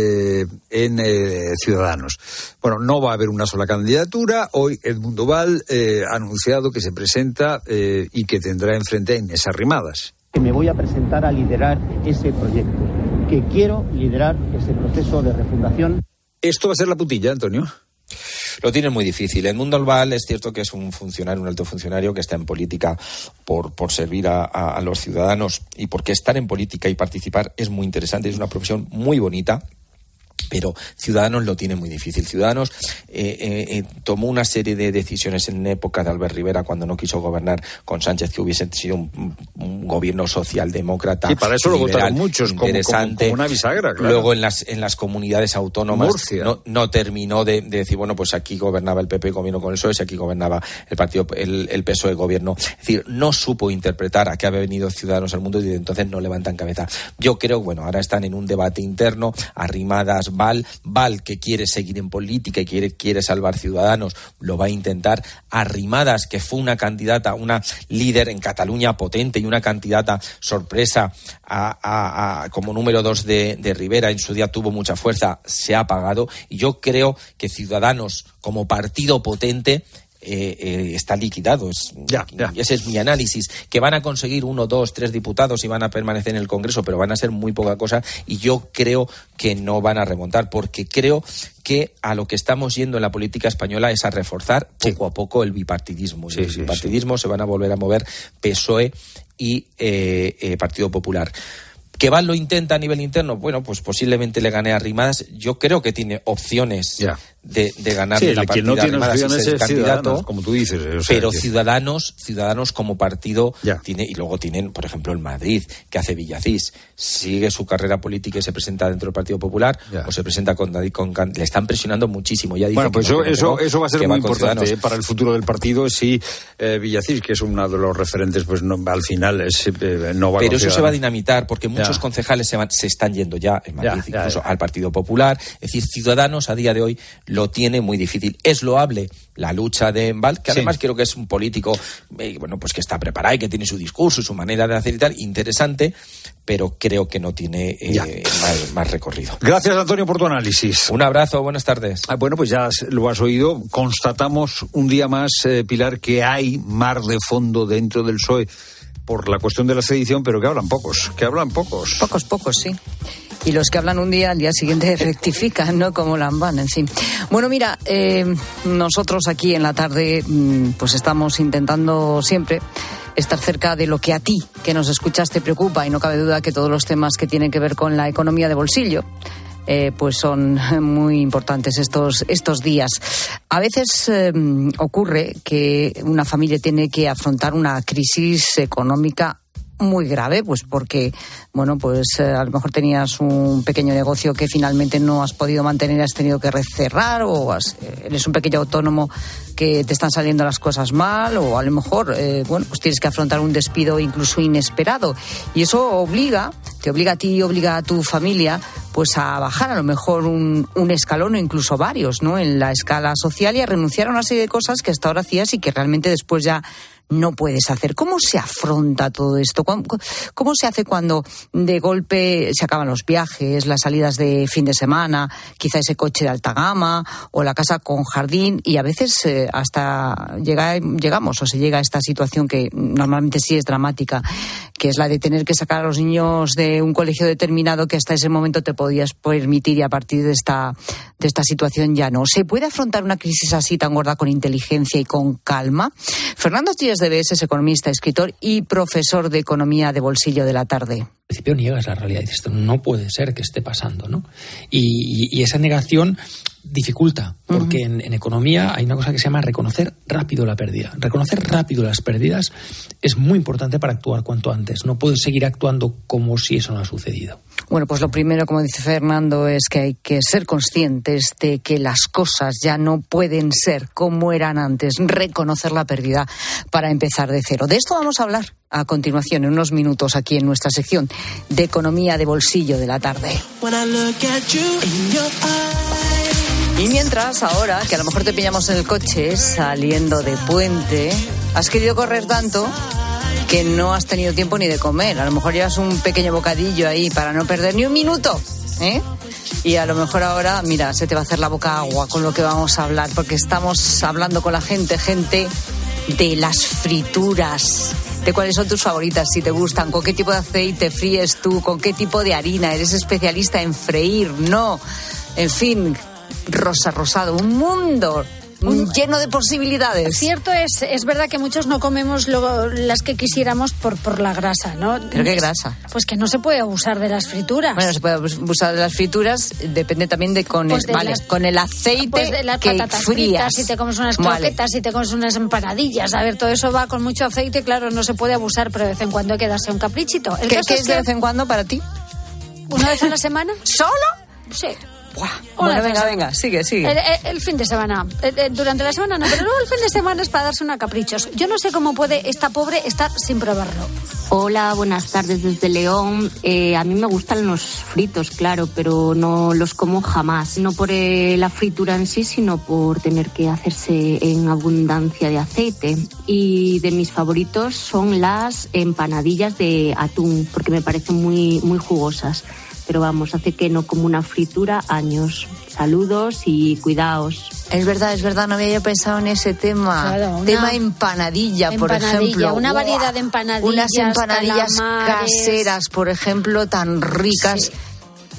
en Ciudadanos. Bueno, no va a haber una sola candidatura. Hoy Edmundo Val ha anunciado que se presenta y que tendrá enfrente a Inés Arrimadas. Que me voy a presentar a liderar ese proyecto, que quiero liderar ese proceso de refundación. ¿Esto va a ser la puntilla, Antonio? Lo tiene muy difícil. Edmundo Val es cierto que es un funcionario, un alto funcionario que está en política por servir a los ciudadanos, y porque estar en política y participar es muy interesante, es una profesión muy bonita. Pero Ciudadanos lo tiene muy difícil. Ciudadanos tomó una serie de decisiones en época de Albert Rivera, cuando no quiso gobernar con Sánchez, que hubiese sido un gobierno socialdemócrata. Y para eso liberal, lo votaron muchos, interesante. Como una bisagra, claro. Luego en las comunidades autónomas no terminó de decir, bueno, pues aquí gobernaba el PP, gobierno con el PSOE, aquí gobernaba el PSOE, gobierno. Es decir, no supo interpretar a qué había venido Ciudadanos al mundo y desde entonces no levantan cabeza. Yo creo, bueno, ahora están en un debate interno, Arrimadas, Val, que quiere seguir en política y quiere salvar Ciudadanos, lo va a intentar. Arrimadas, que fue una candidata, una líder en Cataluña potente y una candidata sorpresa como número 2 de Rivera, en su día tuvo mucha fuerza, se ha apagado. Y yo creo que Ciudadanos, como partido potente, está liquidado. Ese es mi análisis. Que van a conseguir 1, 2, 3 diputados y van a permanecer en el Congreso, pero van a ser muy poca cosa, y yo creo que no van a remontar, porque creo que a lo que estamos yendo en la política española es a reforzar poco a poco el bipartidismo. Y el bipartidismo se van a volver a mover PSOE y Partido Popular. ¿Que Val lo intenta a nivel interno? Bueno, pues posiblemente le gane a Arrimadas. Yo creo que tiene opciones de ganar sí, la partida. Quien no tiene opciones es candidato, como tú dices. O sea, pero Ciudadanos como partido tiene, y luego tienen, por ejemplo, el Madrid, que hace Villacís, sigue su carrera política y se presenta dentro del Partido Popular, o se presenta con David Concan. Le están presionando muchísimo. Ya bueno, pues eso va a ser muy importante para el futuro del partido si Villacís, que es uno de los referentes, pues no, al final no va a. Pero eso se va a dinamitar porque muchos concejales se están yendo ya en Madrid, incluso al Partido Popular. Es decir, Ciudadanos a día de hoy lo tiene muy difícil. Es loable la lucha de Embal, que además creo que es un político pues que está preparado y que tiene su discurso y su manera de hacer y tal, interesante, pero creo que no tiene más recorrido. Gracias, Antonio, por tu análisis. Un abrazo, buenas tardes. Bueno, pues ya lo has oído. Constatamos un día más, Pilar, que hay mar de fondo dentro del PSOE por la cuestión de la sedición, pero que hablan pocos. Pocos, sí. Y los que hablan un día, al día siguiente rectifican, ¿no? Como Lambán, en fin. Bueno, mira, nosotros aquí en la tarde, pues estamos intentando siempre estar cerca de lo que a ti, que nos escuchas, te preocupa, y no cabe duda que todos los temas que tienen que ver con la economía de bolsillo, pues son muy importantes estos días. A veces ocurre que una familia tiene que afrontar una crisis económica muy grave, pues porque, a lo mejor tenías un pequeño negocio que finalmente no has podido mantener, has tenido que cerrar, o eres un pequeño autónomo que te están saliendo las cosas mal, o a lo mejor, pues tienes que afrontar un despido incluso inesperado. Y eso te obliga a ti y obliga a tu familia, pues a bajar a lo mejor un escalón o incluso varios, ¿no? En la escala social, y a renunciar a una serie de cosas que hasta ahora hacías y que realmente después ya no puedes hacer. ¿Cómo se afronta todo esto? ¿Cómo se hace cuando de golpe se acaban los viajes, las salidas de fin de semana, quizá ese coche de alta gama o la casa con jardín, y a veces hasta llegamos o se llega a esta situación que normalmente sí es dramática, que es la de tener que sacar a los niños de un colegio determinado que hasta ese momento te podías permitir, y a partir de esta situación ya no? ¿Se puede afrontar una crisis así tan gorda con inteligencia y con calma? Fernando Díaz de Bes es economista, escritor y profesor de economía de bolsillo de la tarde. Al principio niegas la realidad y dices, esto no puede ser que esté pasando, ¿no? Y esa negación dificulta, porque en economía hay una cosa que se llama reconocer rápido la pérdida. Reconocer rápido las pérdidas es muy importante para actuar cuanto antes. No puedes seguir actuando como si eso no ha sucedido. Bueno, pues lo primero, como dice Fernando, es que hay que ser conscientes de que las cosas ya no pueden ser como eran antes. Reconocer la pérdida para empezar de cero. De esto vamos a hablar a continuación, en unos minutos, aquí en nuestra sección de Economía de Bolsillo de la tarde. Y mientras, ahora, que a lo mejor te pillamos en el coche saliendo de puente, has querido correr tanto que no has tenido tiempo ni de comer. A lo mejor llevas un pequeño bocadillo ahí para no perder ni un minuto, ¿eh? Y a lo mejor ahora, mira, se te va a hacer la boca agua con lo que vamos a hablar, porque estamos hablando con la gente de las frituras, de cuáles son tus favoritas, si te gustan, con qué tipo de aceite fríes tú, con qué tipo de harina, eres especialista en freír, no, en fin, rosado, un mundo lleno de posibilidades. Cierto es verdad que muchos no comemos las que quisiéramos por la grasa, ¿no? ¿Pero qué grasa? Pues que no se puede abusar de las frituras. Bueno, se puede abusar de las frituras, depende también de con el aceite, pues de las que patatas frías. Si te comes unas croquetas, si te comes unas empanadillas, a ver, todo eso va con mucho aceite, claro, no se puede abusar, pero de vez en cuando hay que darse un caprichito. ¿Qué es de vez en cuando para ti? ¿Una vez a la semana? ¿Solo? Sí. Bueno, venga, sigue. El fin de semana. Durante la semana no, pero luego el fin de semana es para darse una caprichos. Yo no sé cómo puede esta pobre estar sin probarlo. Hola, buenas tardes desde León. A mí me gustan los fritos, claro, pero no los como jamás. No por la fritura en sí, sino por tener que hacerse en abundancia de aceite. Y de mis favoritos son las empanadillas de atún, porque me parecen muy, muy jugosas. Pero vamos, hace que no como una fritura años. Saludos y cuidaos. Es verdad, no había yo pensado en ese tema. Claro, tema empanadilla, por ejemplo. Una variedad de empanadillas. Unas empanadillas calamares caseras, por ejemplo, tan ricas. Sí.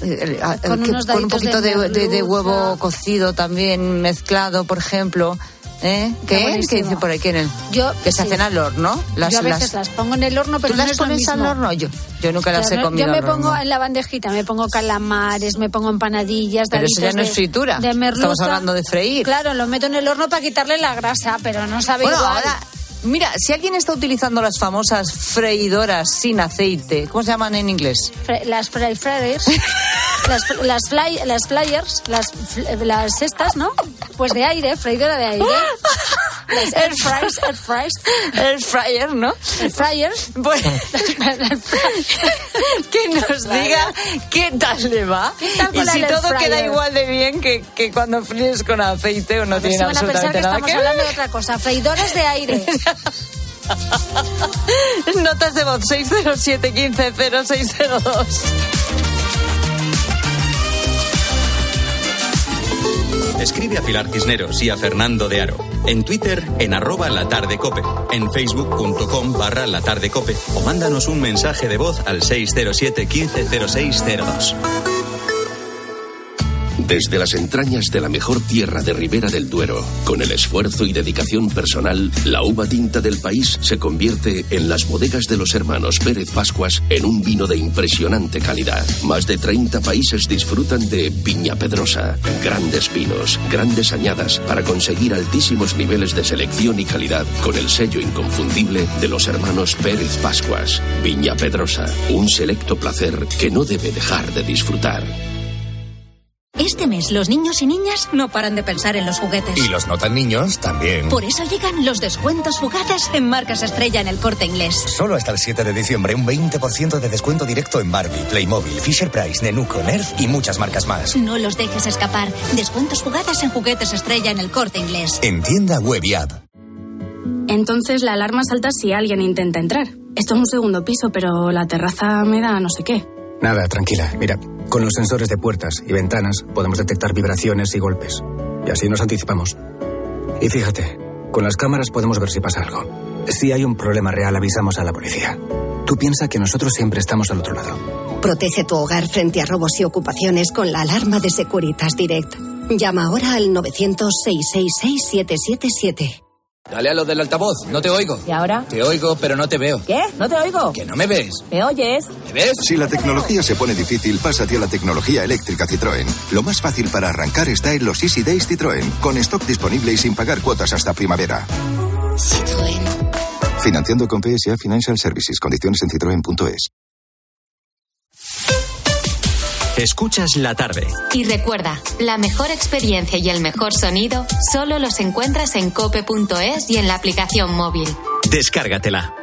Con un poquito de huevo cocido también mezclado, por ejemplo. ¿Qué dice por aquí en el? Que se hacen al horno. Yo a veces las pongo en el horno, pero ¿tú no las es lo pones mismo. al horno? Yo nunca las he comido. Yo me al horno. pongo en la bandejita, me pongo calamares, me pongo empanadillas, pero eso ya no es fritura. De merluza. Estamos hablando de freír. Claro, lo meto en el horno para quitarle la grasa, pero no sabe igual. Ahora, mira, si alguien está utilizando las famosas freidoras sin aceite, ¿cómo se llaman en inglés? Las fryers. las flyers, las estas, ¿no? Pues de aire, freidora de aire. Las air fryer, ¿no? Air fryers. Bueno, que nos diga qué tal le va. ¿Qué tal y si todo queda igual de bien que cuando fríes con aceite o no tiene si van a pensar absolutamente que nada estamos hablando de otra cosa. Freidoras de aire. Notas de voz 607 15 0602. Escribe a Pilar Cisneros y a Fernando de Aro. En Twitter, en @latardecope. En facebook.com/latardecope. O mándanos un mensaje de voz al 607 15 0602. Desde las entrañas de la mejor tierra de Ribera del Duero, con el esfuerzo y dedicación personal, la uva tinta del país se convierte en las bodegas de los hermanos Pérez Pascuas en un vino de impresionante calidad. Más de 30 países disfrutan de Viña Pedrosa. Grandes vinos, grandes añadas para conseguir altísimos niveles de selección y calidad con el sello inconfundible de los hermanos Pérez Pascuas. Viña Pedrosa, un selecto placer que no debe dejar de disfrutar. Este mes los niños y niñas no paran de pensar en los juguetes. Y los no tan niños también. Por eso llegan los descuentos fugaces en marcas estrella en El Corte Inglés. Solo hasta el 7 de diciembre un 20% de descuento directo en Barbie, Playmobil, Fisher-Price, Nenuco, Nerf y muchas marcas más. No los dejes escapar. Descuentos fugaces en juguetes estrella en El Corte Inglés. En tienda web y app. Entonces la alarma salta si alguien intenta entrar. Esto es un segundo piso, pero la terraza me da no sé qué. Nada, tranquila. Mira, con los sensores de puertas y ventanas podemos detectar vibraciones y golpes. Y así nos anticipamos. Y fíjate, con las cámaras podemos ver si pasa algo. Si hay un problema real, avisamos a la policía. Tú piensa que nosotros siempre estamos al otro lado. Protege tu hogar frente a robos y ocupaciones con la alarma de Securitas Direct. Llama ahora al 900-666-777. Dale a lo del altavoz, no te oigo. ¿Y ahora? Te oigo, pero no te veo. ¿Qué? ¿No te oigo? Que no me ves. ¿Me oyes? ¿Me ves? Si la tecnología se pone difícil, pásate a la tecnología eléctrica Citroën. Lo más fácil para arrancar está en los Easy Days Citroën, con stock disponible y sin pagar cuotas hasta primavera. Citroën. Financiando con PSA Financial Services. Condiciones en citroen.es. Escuchas la tarde. Y recuerda, la mejor experiencia y el mejor sonido solo los encuentras en cope.es y en la aplicación móvil. Descárgatela.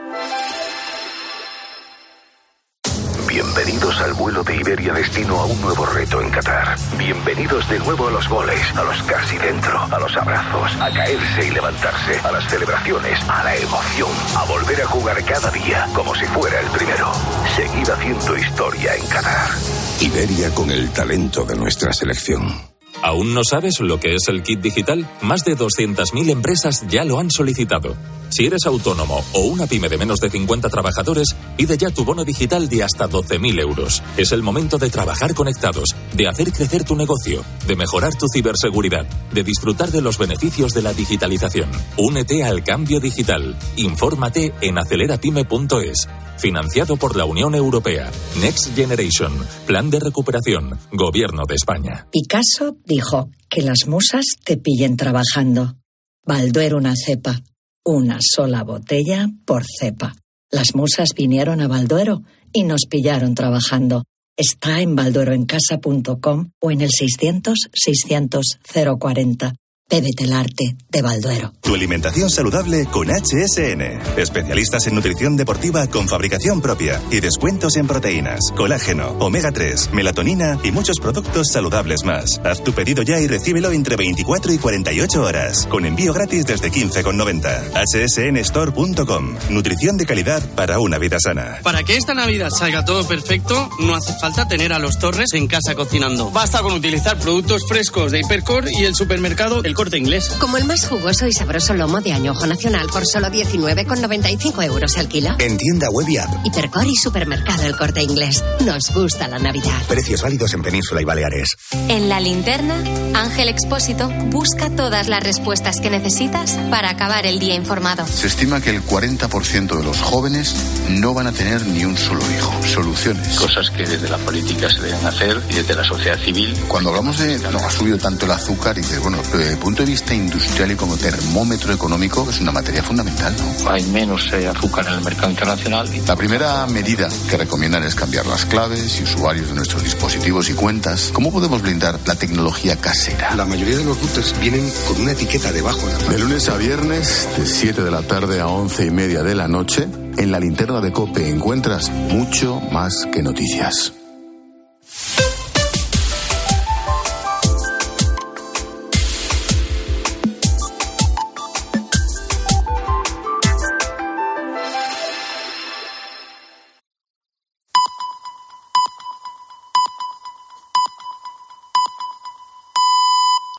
Bienvenidos al vuelo de Iberia destino a un nuevo reto en Qatar. Bienvenidos de nuevo a los goles, a los casi dentro, a los abrazos, a caerse y levantarse, a las celebraciones, a la emoción, a volver a jugar cada día como si fuera el primero. Seguid haciendo historia en Qatar. Iberia con el talento de nuestra selección. ¿Aún no sabes lo que es el kit digital? Más de 200.000 empresas ya lo han solicitado. Si eres autónomo o una pyme de menos de 50 trabajadores, pide ya tu bono digital de hasta 12.000 euros. Es el momento de trabajar conectados, de hacer crecer tu negocio, de mejorar tu ciberseguridad, de disfrutar de los beneficios de la digitalización. Únete al cambio digital. Infórmate en acelerapyme.es. Financiado por la Unión Europea. Next Generation. Plan de recuperación. Gobierno de España. Picasso dijo que las musas te pillen trabajando. Balduero una cepa. Una sola botella por cepa. Las musas vinieron a Balduero y nos pillaron trabajando. Está en baldueroencasa.com o en el 600-600-040. Bébete el arte de Balduero. Tu alimentación saludable con HSN. Especialistas en nutrición deportiva con fabricación propia y descuentos en proteínas, colágeno, omega 3, melatonina y muchos productos saludables más. Haz tu pedido ya y recíbelo entre 24 y 48 horas. Con envío gratis desde 15,90. hsnstore.com. Nutrición de calidad para una vida sana. Para que esta Navidad salga todo perfecto, no hace falta tener a los Torres en casa cocinando. Basta con utilizar productos frescos de Hipercor y el supermercado El Corte Inglés. Como el más jugoso y sabroso lomo de añojo nacional por solo 19,95 euros al kilo. En tienda web y app. Hipercor y supermercado El Corte Inglés. Nos gusta la Navidad. Precios válidos en Península y Baleares. En La Linterna, Ángel Expósito busca todas las respuestas que necesitas para acabar el día informado. Se estima que el 40% de los jóvenes no van a tener ni un solo hijo. Soluciones. Cosas que desde la política se deben hacer y desde la sociedad civil. Cuando hablamos de no ha subido tanto el azúcar y de, bueno, desde el punto de vista industrial y como termómetro económico es una materia fundamental, ¿no? Hay menos azúcar en el mercado internacional. La primera medida que recomiendan es cambiar las claves y usuarios de nuestros dispositivos y cuentas. ¿Cómo podemos blindar la tecnología casera? La mayoría de los routers vienen con una etiqueta debajo. De lunes a viernes, de 7 de la tarde a 11:30 de la noche, en La Linterna de COPE encuentras mucho más que noticias.